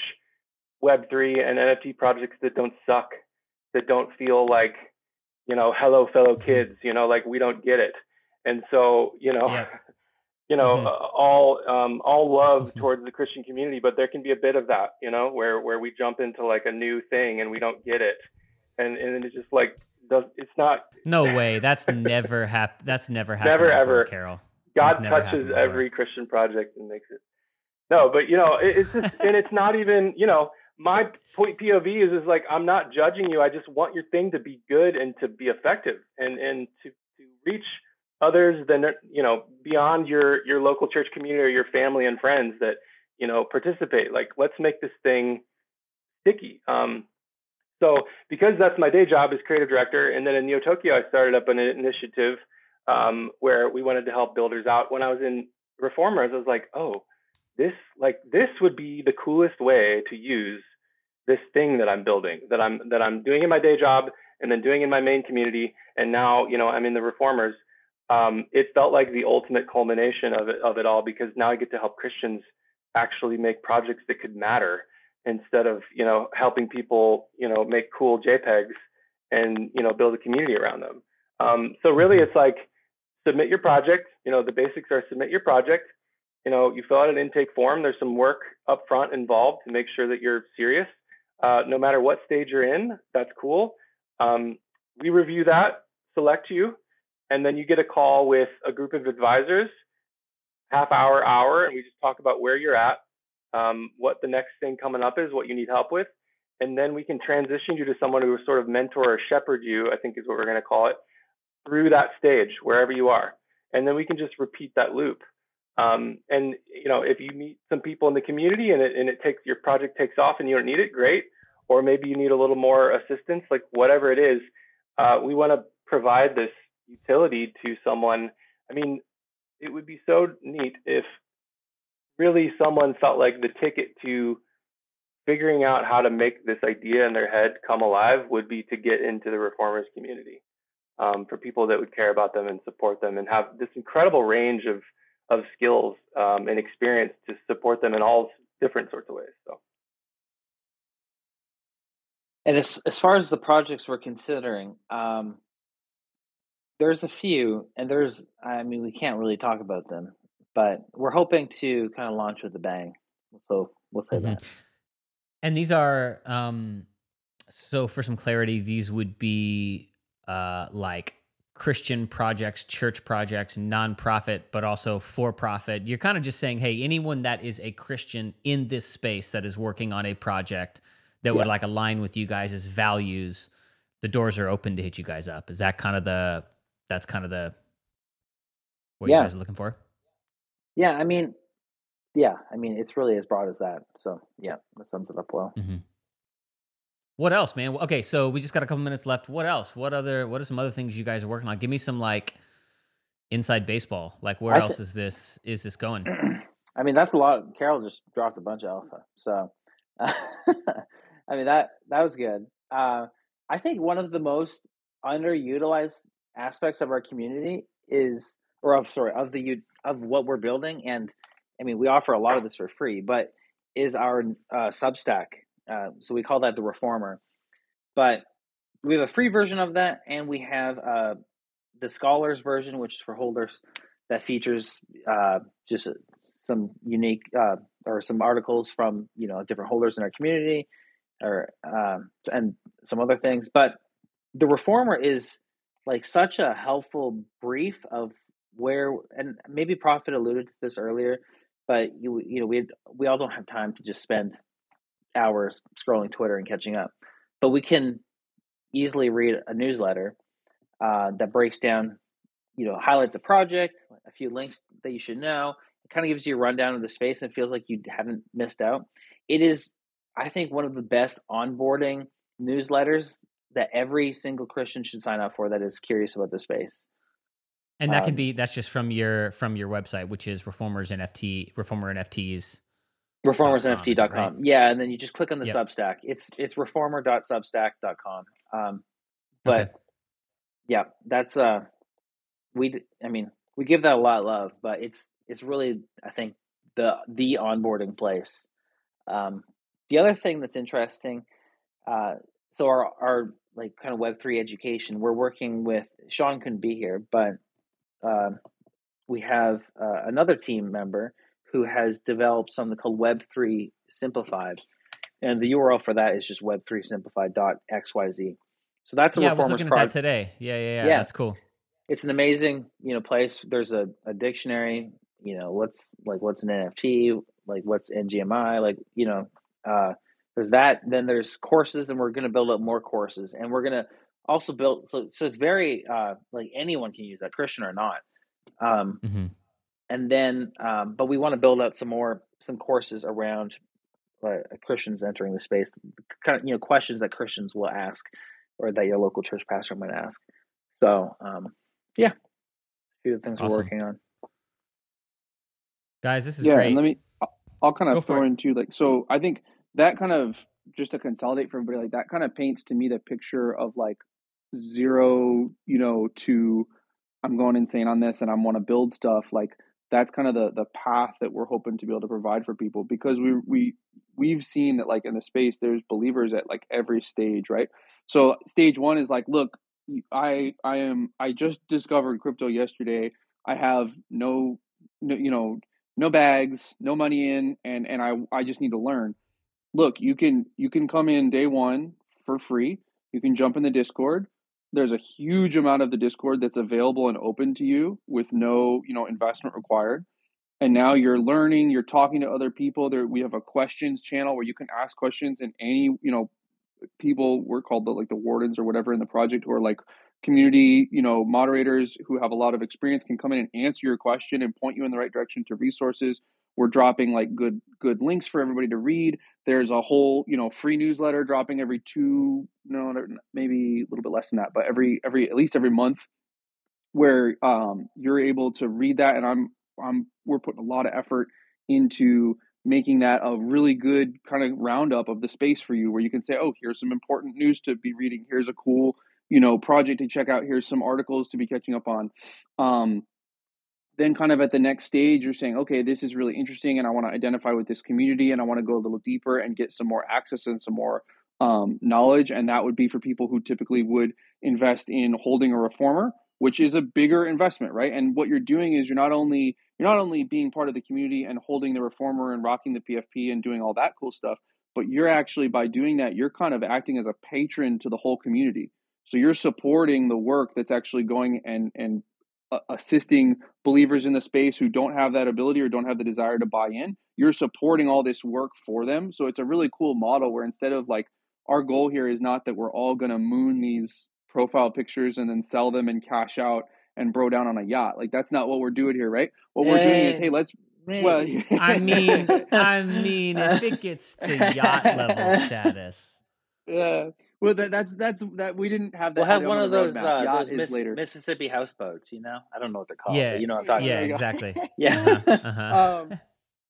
Web three and N F T projects that don't suck, that don't feel like, you know, hello fellow kids, you know, like we don't get it. And so, you know, Yep. you know, Mhm. uh, all um, all love towards the Christian community, but there can be a bit of that, you know, where where we jump into like a new thing and we don't get it, and and it's just like does it's not. No way. That's never hap- That's never happened Never before, ever. Carol. God That's never touches happened before. every Christian project and makes it. No, but you know, it, it's just, and it's not even, you know, my point P O V is is like I'm not judging you. I just want your thing to be good and to be effective and and to to reach others than, you know, beyond your your local church community or your family and friends that, you know, participate. Like let's make this thing sticky. Um, so because that's my day job as creative director, and then in Neo Tokyo I started up an initiative um, where we wanted to help builders out. When I was in Reformers, I was like, oh, this like this would be the coolest way to use this thing that I'm building, that I'm that I'm doing in my day job and then doing in my main community, and now, you know, I'm in the Reformers. Um, it felt like the ultimate culmination of it of it all, because now I get to help Christians actually make projects that could matter instead of, you know, helping people, you know, make cool JPEGs and, you know, build a community around them. Um, so really, it's like submit your project. You know, the basics are submit your project. You know, you fill out an intake form. There's some work up front involved to make sure that you're serious. Uh, no matter what stage you're in, that's cool. Um, we review that, select you, and then you get a call with a group of advisors, half hour, hour, and we just talk about where you're at, um, what the next thing coming up is, what you need help with, and then we can transition you to someone who will sort of mentor or shepherd you, I think is what we're going to call it, through that stage, wherever you are. And then we can just repeat that loop. Um, and, you know, if you meet some people in the community and it, and it takes, your project takes off and you don't need it, great. Or maybe you need a little more assistance, like whatever it is, uh, we want to provide this utility to someone. I mean, it would be so neat if really someone felt like the ticket to figuring out how to make this idea in their head come alive would be to get into the Reformers community. Um, for people that would care about them and support them and have this incredible range of of skills um, and experience to support them in all different sorts of ways. So, And as as far as the projects we're considering, um, there's a few, and there's I mean we can't really talk about them, but we're hoping to kind of launch with a bang. So we'll say Hmm. that. And these are um, so for some clarity, these would be uh, like Christian projects, church projects, nonprofit, but also for profit. You're kind of just saying, hey, anyone that is a Christian in this space that is working on a project that Yeah. would like align with you guys' values, the doors are open to hit you guys up. Is that kind of the that's kind of the what you Yeah. guys are looking for? Yeah. I mean, yeah. I mean, it's really as broad as that. So yeah, that sums it up well. Mm-hmm. What else, man? Okay, so we just got a couple minutes left. What else? What other? What are some other things you guys are working on? Give me some like inside baseball. Like where I else th- is this is this going? I mean, that's a lot. Carol just dropped a bunch of alpha. So, uh, I mean, that that was good. Uh, I think one of the most underutilized aspects of our community is, or of sorry, of the u- of what we're building, and I mean, we offer a lot of this for free, but is our uh, Substack. Uh, so we call that the Reformer. But we have a free version of that, and we have uh, the Scholars version, which is for holders, that features uh, just some unique uh, or some articles from you know different holders in our community, or um, and some other things. But the Reformer is like such a helpful brief of where, and maybe Prophet alluded to this earlier, but you you know we we all don't have time to just spend hours scrolling Twitter and catching up, but we can easily read a newsletter uh, that breaks down, you know, highlights a project, a few links that you should know. It kind of gives you a rundown of the space and feels like you haven't missed out. It is, I think, one of the best onboarding newsletters that every single Christian should sign up for that is curious about the space. And that can Um, be that's just from your from your website, which is Reformers N F T Reformer N F Ts. reformers N F T Is that dot com. right? Yeah, and then you just click on the Yep. Substack. It's it's reformer dot substack dot com. Um, Okay. but yeah, that's uh we I mean, we give that a lot of love, but it's it's really I think the the onboarding place. Um, the other thing that's interesting, uh, so our our like kind of Web three education, we're working with Sean couldn't be here, but um, we have uh, another team member who has developed something called Web three Simplified, and the U R L for that is just web three simplified dot x y z. So that's a Yeah, I was reformers looking at that project. today. Yeah, yeah, yeah. Yeah, That's cool. it's an amazing you know place. There's a, a dictionary. You know what's like what's an N F T, like what's N G M I, like you know uh, there's that. Then there's courses, and we're going to build up more courses, and we're going to also build. So so it's very uh, like anyone can use that, Christian or not. Um, Mm-hmm. and then, um, but we want to build out some more some courses around uh, Christians entering the space, kind of you know questions that Christians will ask, or that your local church pastor might ask. So um, yeah, a few of the things we're Awesome. working on. Guys, this is Yeah, great. and let me, I'll- I'll kind Go of for throw it. in too, like, so I think that kind of, just to consolidate for everybody, like that kind of paints to me the picture of like zero, you know, to I'm going insane on this and I want to build stuff. Like that's kind of the the path that we're hoping to be able to provide for people, because we we we've seen that like in the space there's believers at like every stage, right? So stage one is like, look, I I am I just discovered crypto yesterday. I have no, no you know no bags, no money in, and and I I just need to learn. Look, you can you can come in day one for free. You can jump in the Discord. There's a huge amount of the Discord that's available and open to you with no, you know, investment required. And now you're learning, you're talking to other people. There we have a questions channel where you can ask questions, and any, you know, people, we're called the like the wardens or whatever in the project, who are like community, you know, moderators who have a lot of experience, can come in and answer your question and point you in the right direction to resources. We're dropping like good good links for everybody to read. There's a whole, you know, free newsletter dropping every two, no, maybe a little bit less than that, but every every at least every month, where um, you're able to read that. And I'm I'm we're putting a lot of effort into making that a really good kind of roundup of the space for you, where you can say, oh, here's some important news to be reading. Here's a cool, you know, project to check out. Here's some articles to be catching up on. Um, then kind of at the next stage, you're saying, okay, this is really interesting and I want to identify with this community and I want to go a little deeper and get some more access and some more um, knowledge, and that would be for people who typically would invest in holding a reformer, which is a bigger investment, right? And what you're doing is you're not only you're not only being part of the community and holding the reformer and rocking the P F P and doing all that cool stuff, but you're actually, by doing that, you're kind of acting as a patron to the whole community. So you're supporting the work that's actually going and and uh, assisting believers in the space who don't have that ability or don't have the desire to buy in. You're supporting all this work for them. So it's a really cool model where instead of like, our goal here is not that we're all going to moon these profile pictures and then sell them and cash out and bro down on a yacht. Like, that's not what we're doing here, right? What we're doing is, hey, let's, well, I mean, I mean, if it gets to yacht level status. Yeah. Well, that, that's, that's, that we didn't have that. We'll have one on of the those, roadmap. uh, Yacht those is Miss, later. Mississippi houseboats, you know? I don't know what they're called, Yeah. but you know what I'm talking Yeah, about. exactly. Yeah. Uh-huh, uh-huh. um,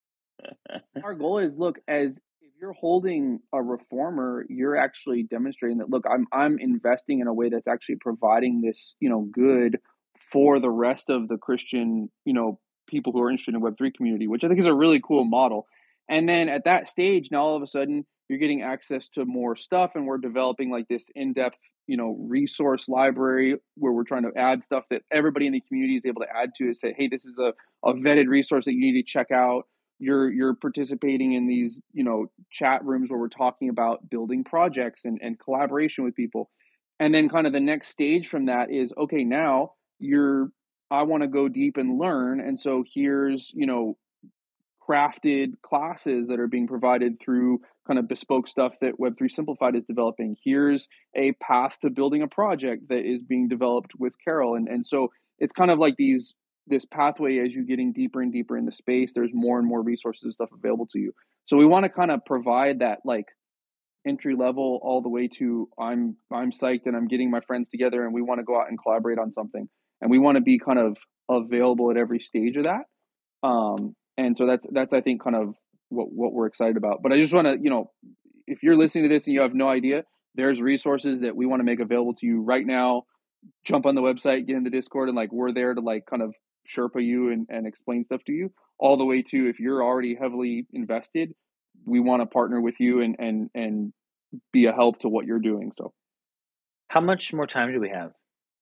our goal is, look, as if you're holding a reformer, you're actually demonstrating that, look, I'm I'm investing in a way that's actually providing this, you know, good for the rest of the Christian, you know, people who are interested in Web three community, which I think is a really cool model. And then at that stage, now all of a sudden you're getting access to more stuff, and we're developing like this in-depth, you know, resource library where we're trying to add stuff that everybody in the community is able to add to, and say, hey, this is a, a vetted resource that you need to check out. You're you're participating in these, you know, chat rooms where we're talking about building projects and, and collaboration with people. And then kind of the next stage from that is, okay, now you're, I want to go deep and learn. And so here's, you know, crafted classes that are being provided through kind of bespoke stuff that Web three Simplified is developing. Here's a path to building a project that is being developed with Carol. And, and so it's kind of like these, this pathway as you're getting deeper and deeper in the space, there's more and more resources and stuff available to you. So we want to kind of provide that like entry level all the way to I'm, I'm psyched and I'm getting my friends together and we want to go out and collaborate on something. And we want to be kind of available at every stage of that. Um, And so that's, that's, I think, kind of what, what we're excited about. But I just want to, you know, if you're listening to this and you have no idea, there's resources that we want to make available to you right now. Jump on the website, get in the Discord, and like, we're there to like kind of Sherpa you and, and explain stuff to you, all the way to, if you're already heavily invested, we want to partner with you and, and, and be a help to what you're doing. So How much more time do we have?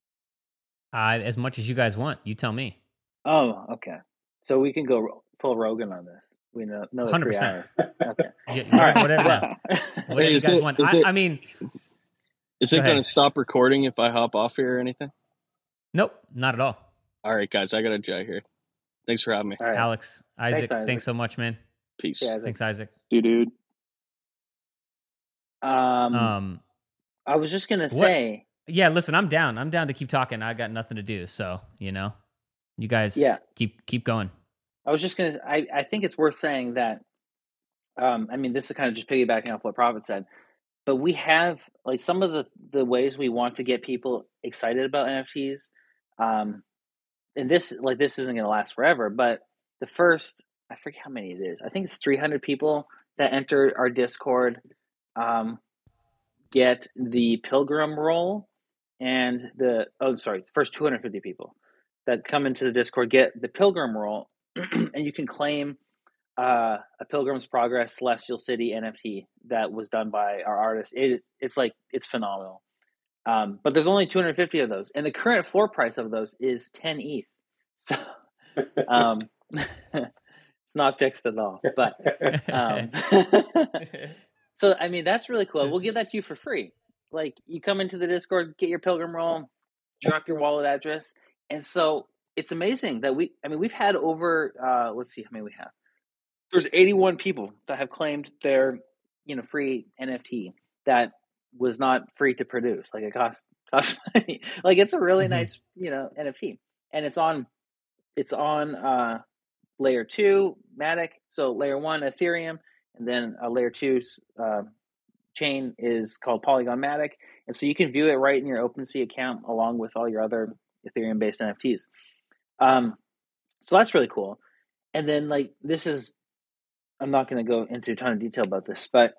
Uh, as much as you guys want. You tell me. Oh, okay. So we can go full Rogan on this. We know another one hundred three percent. hours. Okay. Yeah, All right. whatever, whatever, whatever Hey, you is guys it- want. is I, it- I mean, Is Go it going ahead. to stop recording if I hop off here or anything? nope, not at all. All right, guys, I got to jet here. Thanks for having me. All right. Alex, Isaac, Isaac. thanks so much, man. Peace. Yeah, Isaac. Thanks, Isaac. dude, dude. Um, Um, I was just gonna say, yeah, listen, I'm down. I'm down to keep talking. I got nothing to do, so you know, you guys, Yeah. keep keep going. I was just gonna. I, I think it's worth saying that. Um, I mean, this is kind of just piggybacking off what Prophet said, but we have like some of the the ways we want to get people excited about N F Ts. Um, and this like this isn't gonna last forever, but the first, I forget how many it is. I think it's three hundred people that enter our Discord. Um, get the Pilgrim role and the oh sorry, the first two hundred fifty people that come into the Discord get the Pilgrim role, and you can claim uh, a Pilgrim's Progress Celestial City N F T that was done by our artist. It, it's like it's phenomenal. Um, but there's only two hundred fifty of those, and the current floor price of those is ten E T H. So um, it's not fixed at all. But um, so I mean that's really cool. We'll give that to you for free. Like you come into the Discord, get your Pilgrim role, drop your wallet address, and so it's amazing that we. I mean we've had over. Uh, let's see how many we have. There's eighty-one people that have claimed their, you know, free N F T that was not free to produce. Like it cost cost money. Like it's a really Mhm. nice, you know, N F T, and it's on, it's on uh, layer two Matic. So layer one Ethereum, and then a layer two uh, chain is called Polygon Matic, and so you can view it right in your OpenSea account along with all your other Ethereum-based N F Ts. Um, so that's really cool. And then like this is. I'm not going to go into a ton of detail about this, but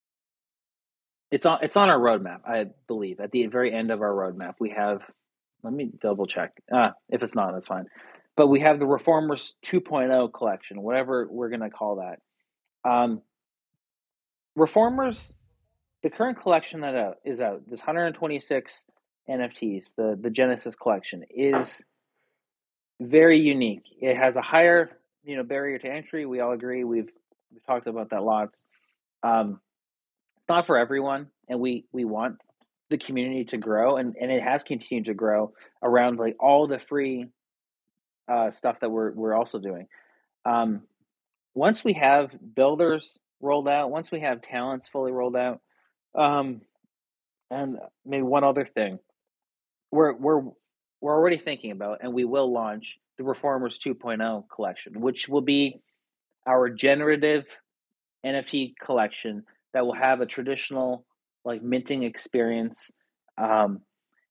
it's on it's on our roadmap, I believe. At the very end of our roadmap, we have. Let me double check. Ah, if it's not, that's fine. But we have the Reformers two point oh collection, whatever we're going to call that. Um, Reformers the current collection that uh, is out, this one hundred twenty-six N F Ts, the the Genesis collection, is very unique. It has a higher, you know, barrier to entry. We all agree. We've we've talked about that lots. Um, it's not for everyone, and we we want the community to grow, and and it has continued to grow around like all the free uh, stuff that we're we're also doing. Um, once we have builders rolled out, once we have talents fully rolled out, um, and maybe one other thing, we're we're we're already thinking about, and we will launch the Reformers two point oh collection, which will be our generative N F T collection that will have a traditional like minting experience, um,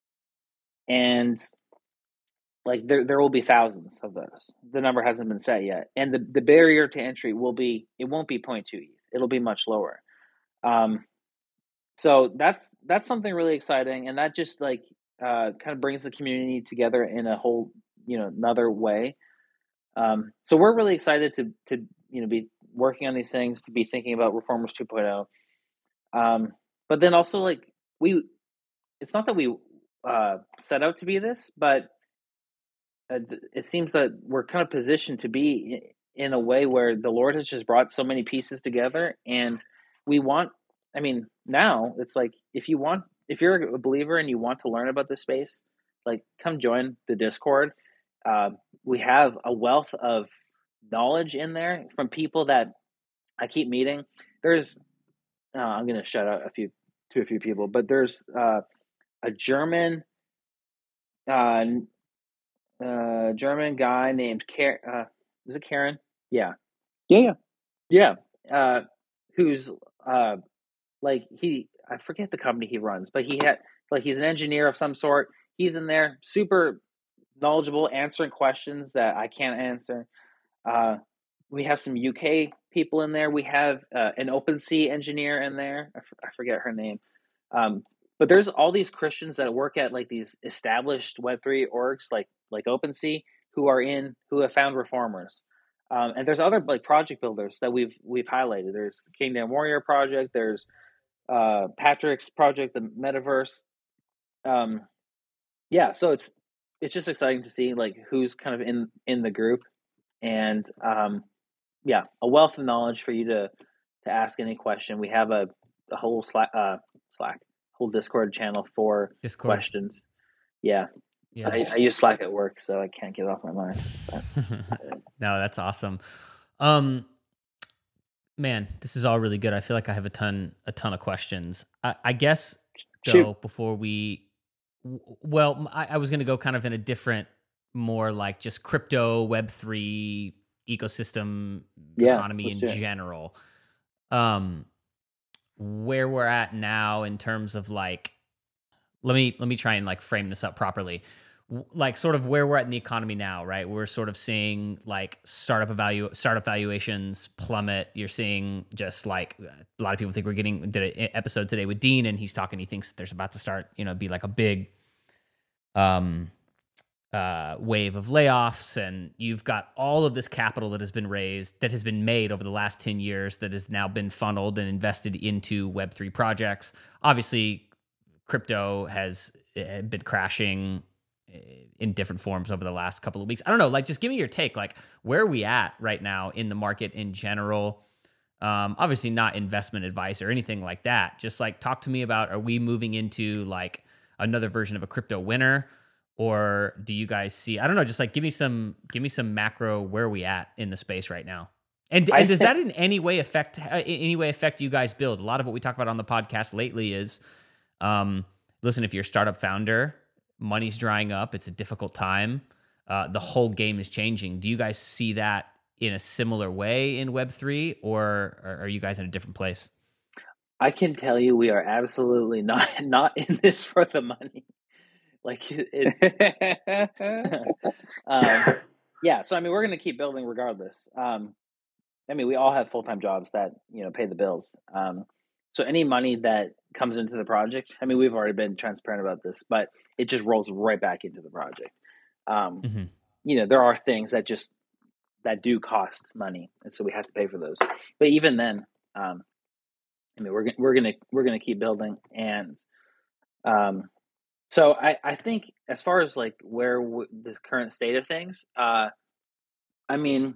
and like there there will be thousands of those. The number hasn't been set yet, and the, the barrier to entry will be it won't be zero point two E T H. It'll be much lower. Um, so that's that's something really exciting, and that just like uh, kind of brings the community together in a whole you know another way. Um, so we're really excited to to you know be working on these things, to be thinking about Reformers two point oh. Um, but then also like we, it's not that we uh, set out to be this, but uh, it seems that we're kind of positioned to be in a way where the Lord has just brought so many pieces together, and we want. I mean, now it's like if you want, if you're a believer and you want to learn about this space, like come join the Discord. Uh, we have a wealth of knowledge in there from people that I keep meeting. There's, uh, I'm going to shout out a few to a few people, but there's uh, a German, uh, uh, German guy named Karen. Uh, is it Karen? Yeah, Yeah, yeah. yeah. Uh, who's uh, like he? I forget the company he runs, but he had like he's an engineer of some sort. He's in there, super knowledgeable, answering questions that I can't answer. Uh, we have some U K people in there. We have uh, an OpenSea engineer in there. I, f- I forget her name. Um, but there's all these Christians that work at like these established Web three orgs like like OpenSea who are in who have found reformers. Um, and there's other like project builders that we've we've highlighted. There's Kingdom Warrior project. There's uh, Patrick's project, the Metaverse. Um, yeah, so it's it's just exciting to see like who's kind of in in the group, and um, yeah, a wealth of knowledge for you to to ask any question. We have a, a whole Slack, uh, Slack, whole Discord channel for Discord. questions. Yeah, Yeah. I, I use Slack at work, so I can't get it off my mind. But, No, that's awesome. Um, man, this is all really good. I feel like I have a ton, a ton of questions. I, I guess though, Shoot. before we, well, I, I was going to go kind of in a different, more like just crypto, Web three ecosystem, Yeah, economy let's in do it. general. Um, where we're at now in terms of like, let me let me try and like frame this up properly. W- Like sort of where we're at in the economy now, right? We're sort of seeing like startup value startup valuations plummet. You're seeing just like a lot of people think we're getting did an episode today with Dean, and he's talking. He thinks there's about to start, you know, be like a big um uh wave of layoffs, and you've got all of this capital that has been raised, that has been made over the last ten years, that has now been funneled and invested into Web three projects. Obviously, crypto has uh, been crashing uh, in different forms over the last couple of weeks. I don't know, like just give me your take. Like, where are we at right now in the market in general? Um, obviously not investment advice or anything like that. Just like talk to me about, are we moving into like another version of a crypto winter? Or do you guys see, I don't know, just like give me some, give me some macro, where are we at in the space right now? And, I and does think- that in any way affect, uh, in any way affect you guys build? A lot of what we talk about on the podcast lately is, um, listen, if you're a startup founder, money's drying up, it's a difficult time. Uh, the whole game is changing. Do you guys see that in a similar way in Web three, or are are you guys in a different place? I can tell you, we are absolutely not not in this for the money. Like it, it's um, yeah. So I mean, we're going to keep building regardless. Um, I mean, we all have full time jobs that you know pay the bills. Um, so any money that comes into the project, I mean, we've already been transparent about this, but it just rolls right back into the project. Um, Mm-hmm. You know, there are things that just that do cost money, and so we have to pay for those. But even then, um, I mean, we're gonna we're gonna we're gonna keep building, and um, so I I think as far as like where w- the current state of things, uh, I mean,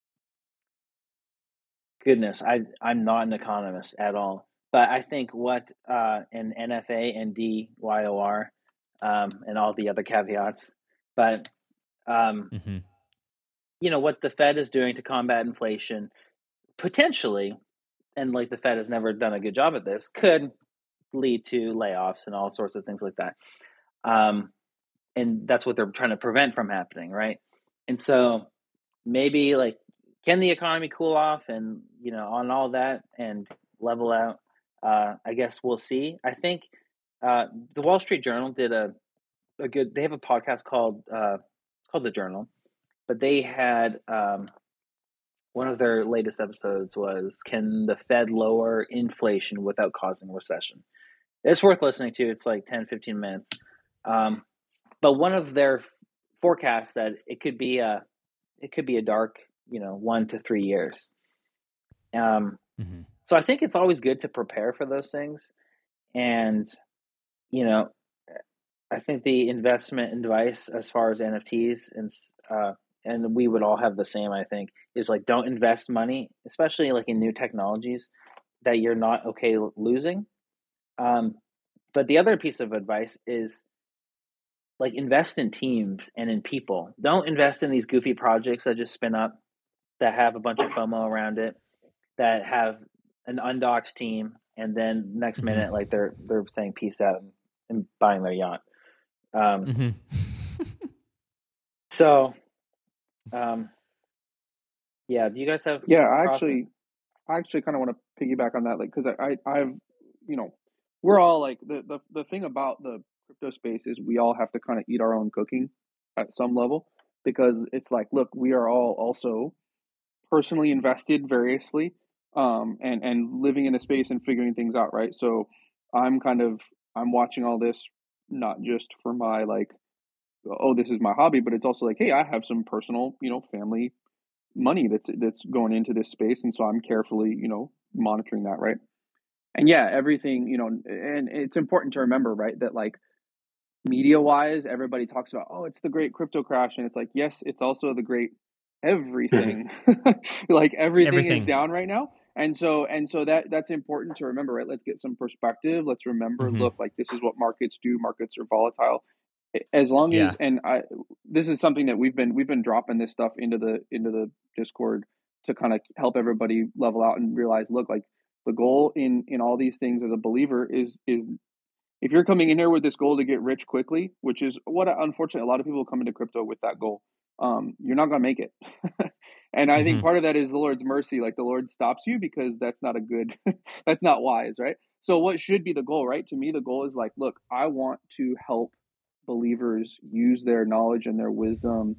goodness, I I'm not an economist at all, but I think what uh, an N F A and D Y O R, um, and all the other caveats, but um, Mm-hmm. you know what the Fed is doing to combat inflation potentially, and like the Fed has never done a good job at this, could lead to layoffs and all sorts of things like that. Um, and that's what they're trying to prevent from happening, right? And so maybe like, can the economy cool off and, you know, on all that and level out? Uh, I guess we'll see. I think uh, the Wall Street Journal did a, a good, they have a podcast called, uh, called The Journal, but they had um, one of their latest episodes was, can the Fed lower inflation without causing a recession? It's worth listening to. It's like ten, fifteen minutes. Um, but one of their forecasts said it could be a, it could be a dark, you know, one to three years. Um, Mm-hmm. so I think it's always good to prepare for those things. And, you know, I think the investment advice as far as N F Ts and, uh, and we would all have the same, I think, is like, don't invest money, especially like in new technologies that you're not okay losing. Um, but the other piece of advice is like, invest in teams and in people. Don't invest in these goofy projects that just spin up, that have a bunch of FOMO around it, that have an undocs team, and then next Mm-hmm. minute, like they're they're saying peace out and, and buying their yacht. Um, Mm-hmm. so, um, yeah. Do you guys have? Yeah, I thoughts? actually, I actually kind of want to piggyback on that, like, because I, I, I've, you know, we're all like the, the the thing about the crypto space is we all have to kind of eat our own cooking at some level, because it's like, look, we are all also personally invested variously, um, and and living in a space and figuring things out, right? So I'm kind of I'm watching all this not just for my like, oh, this is my hobby, but it's also like, hey, I have some personal, you know, family money that's that's going into this space, and so I'm carefully, you know, monitoring that, right? And yeah, everything, you know, and it's important to remember, right, that like media wise, everybody talks about, oh, it's the great crypto crash, and it's like, yes, it's also the great everything. Like everything, everything is down right now. And so and so that that's important to remember, right? Let's get some perspective. Let's remember, mm-hmm. look, like this is what markets do. Markets are volatile. As long yeah. as, and I, this is something that we've been we've been dropping this stuff into the into the Discord to kind of help everybody level out and realize, look, like the goal in in all these things as a believer is is if you're coming in here with this goal to get rich quickly, which is what unfortunately a lot of people come into crypto with that goal, um, you're not gonna make it. And I mm-hmm. think part of that is the Lord's mercy. Like the Lord stops you because that's not a good, that's not wise, right? So what should be the goal, right? To me, the goal is like, look, I want to help believers use their knowledge and their wisdom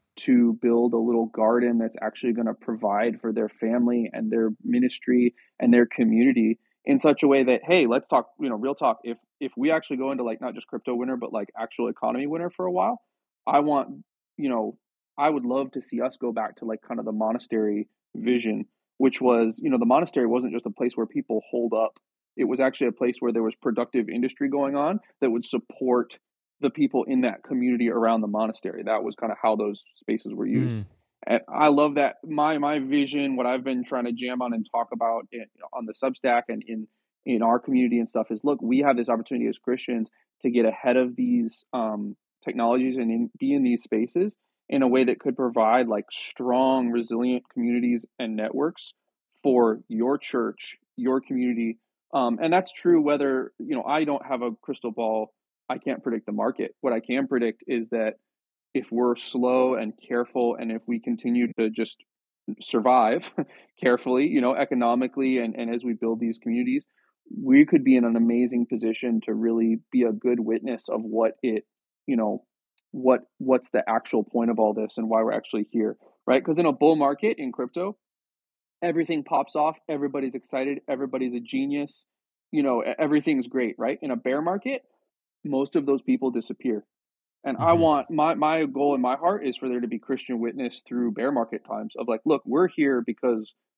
to build a little garden that's actually going to provide for their family and their ministry and their community in such a way that, hey, let's talk, you know, real talk. If if we actually go into like not just crypto winter, but like actual economy winter for a while, I want, you know, I would love to see us go back to like kind of the monastery vision, which was, you know, the monastery wasn't just a place where people holed up. It was actually a place where there was productive industry going on that would support the people in that community around the monastery. That was kind of how those spaces were used. Mm. And I love that. My my vision, what I've been trying to jam on and talk about in, on the Substack and in in our community and stuff is, look, we have this opportunity as Christians to get ahead of these um, technologies and in, be in these spaces in a way that could provide like strong, resilient communities and networks for your church, your community. Um, and that's true whether, you know, I don't have a crystal ball. I can't predict the market. What I can predict is that if we're slow and careful, and if we continue to just survive carefully, you know, economically, and, and as we build these communities, we could be in an amazing position to really be a good witness of what it, you know, what what's the actual point of all this and why we're actually here, right? Because in a bull market in crypto, everything pops off, everybody's excited, everybody's a genius, you know, everything's great, right? In a bear market, most of those people disappear. And mm-hmm. I want, my, my goal in my heart is for there to be Christian witness through bear market times of like, look, we're here because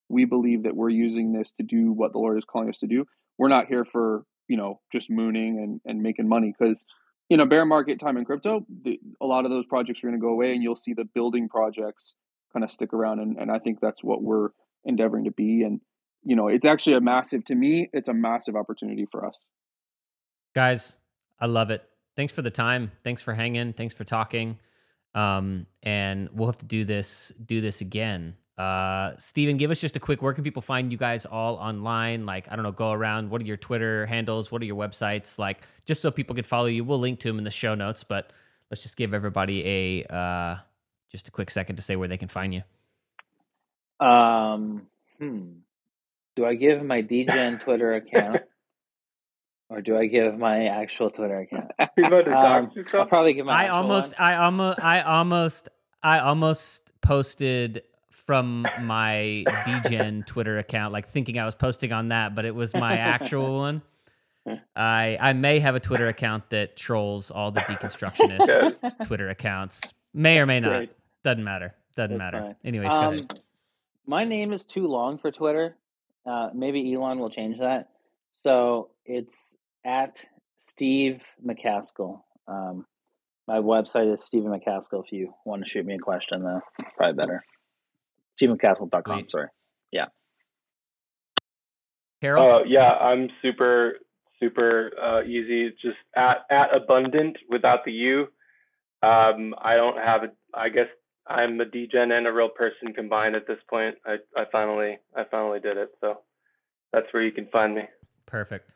we believe that we're using this to do what the Lord is calling us to do. We're not here for, you know, just mooning and, and making money, because, you know, bear market time in crypto, the, a lot of those projects are going to go away, and you'll see the building projects kind of stick around. And, and I think that's what we're endeavoring to be. And, you know, it's actually a massive, to me, it's a massive opportunity for us. Guys, I love it. Thanks for the time. Thanks for hanging. Thanks for talking. Um, and we'll have to do this, do this again. Uh, Steven, give us just a quick, where can people find you guys all online? Like, I don't know, go around. What are your Twitter handles? What are your websites? Like, just so people can follow you. We'll link to them in the show notes, but let's just give everybody a, uh, just a quick second to say where they can find you. Um, hmm. Do I give my D Gen Twitter account, or do I give my actual Twitter account? Um, I'll probably give my. I actual almost, one. I almost, I almost, I almost posted from my D Gen Twitter account, like thinking I was posting on that, but it was my actual one. I I may have a Twitter account that trolls all the deconstructionist Twitter accounts. May or may not. great. Doesn't matter. Doesn't That's matter. fine. Anyways, go Um, ahead. my name is too long for Twitter. Uh, maybe Elon will change that. So it's at Steve McCaskill. Um, my website is Steven McCaskill. If you want to shoot me a question, though, probably better. Steven McCaskill dot com. Sweet. Sorry. Yeah. Carol? Oh, yeah, I'm super, super uh, easy. Just at, at abundant without the U. Um, I don't have a, I guess I'm a D-gen and a real person combined at this point. I, I finally, I finally did it. So that's where you can find me. Perfect.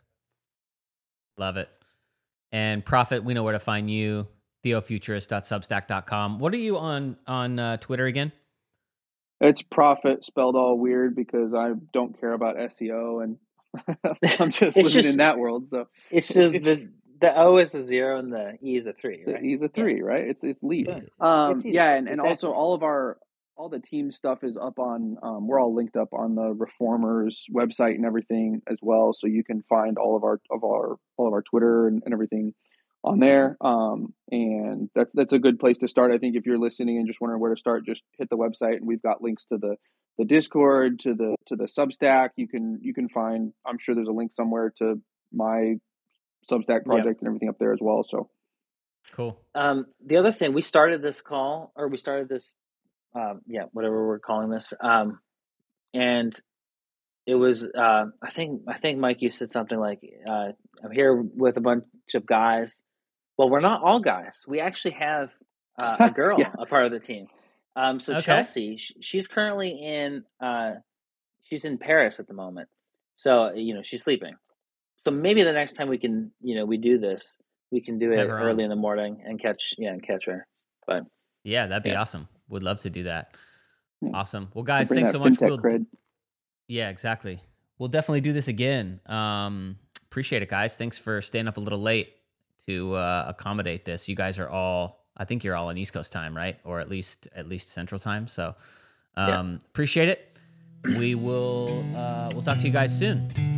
Love it. And Prophet, we know where to find you. theofuturist dot substack dot com. What are you on, on uh, Twitter again? It's Profit spelled all weird because I don't care about S E O, and I'm just It's living just- in that world. So It's just It's- the the O is a zero and the E is a three, right? he's a three, right? It's it's lead. Yeah. Um, It's easy. yeah, and, and Exactly. also all of our all the team stuff is up on. Um, we're all linked up on the Reformers website and everything as well, so you can find all of our of our all of our Twitter and, and everything on there. Um, and that's that's a good place to start. I think if you're listening and just wondering where to start, just hit the website, and we've got links to the the Discord, to the to the Substack. You can you can find. I'm sure there's a link somewhere to my Substack project and everything up there as well. So Cool. Um, the other thing, we started this call, or we started this, um, yeah, whatever we're calling this, um, and it was, uh, I think, I think Mike, you said something like, uh, "I'm here with a bunch of guys." Well, we're not all guys. We actually have uh, a girl, Yeah. a part of the team. Um, so Okay. Chelsea, sh- she's currently in, uh, she's in Paris at the moment. So you know, she's sleeping. So maybe the next time we can, you know, we do this, we can do it Have her on. early in the morning and catch, yeah, and catch her. But Yeah, that'd be Yeah. awesome. Would love to do that. Yeah. Awesome. Well, guys, bring thanks that so much. fintech We'll, cred. yeah, exactly. We'll definitely do this again. Um, appreciate it, guys. Thanks for staying up a little late to uh, accommodate this. You guys are all, I think you're all on East Coast time, right? Or at least at least Central time. So um, appreciate it. We will uh, we'll talk to you guys soon.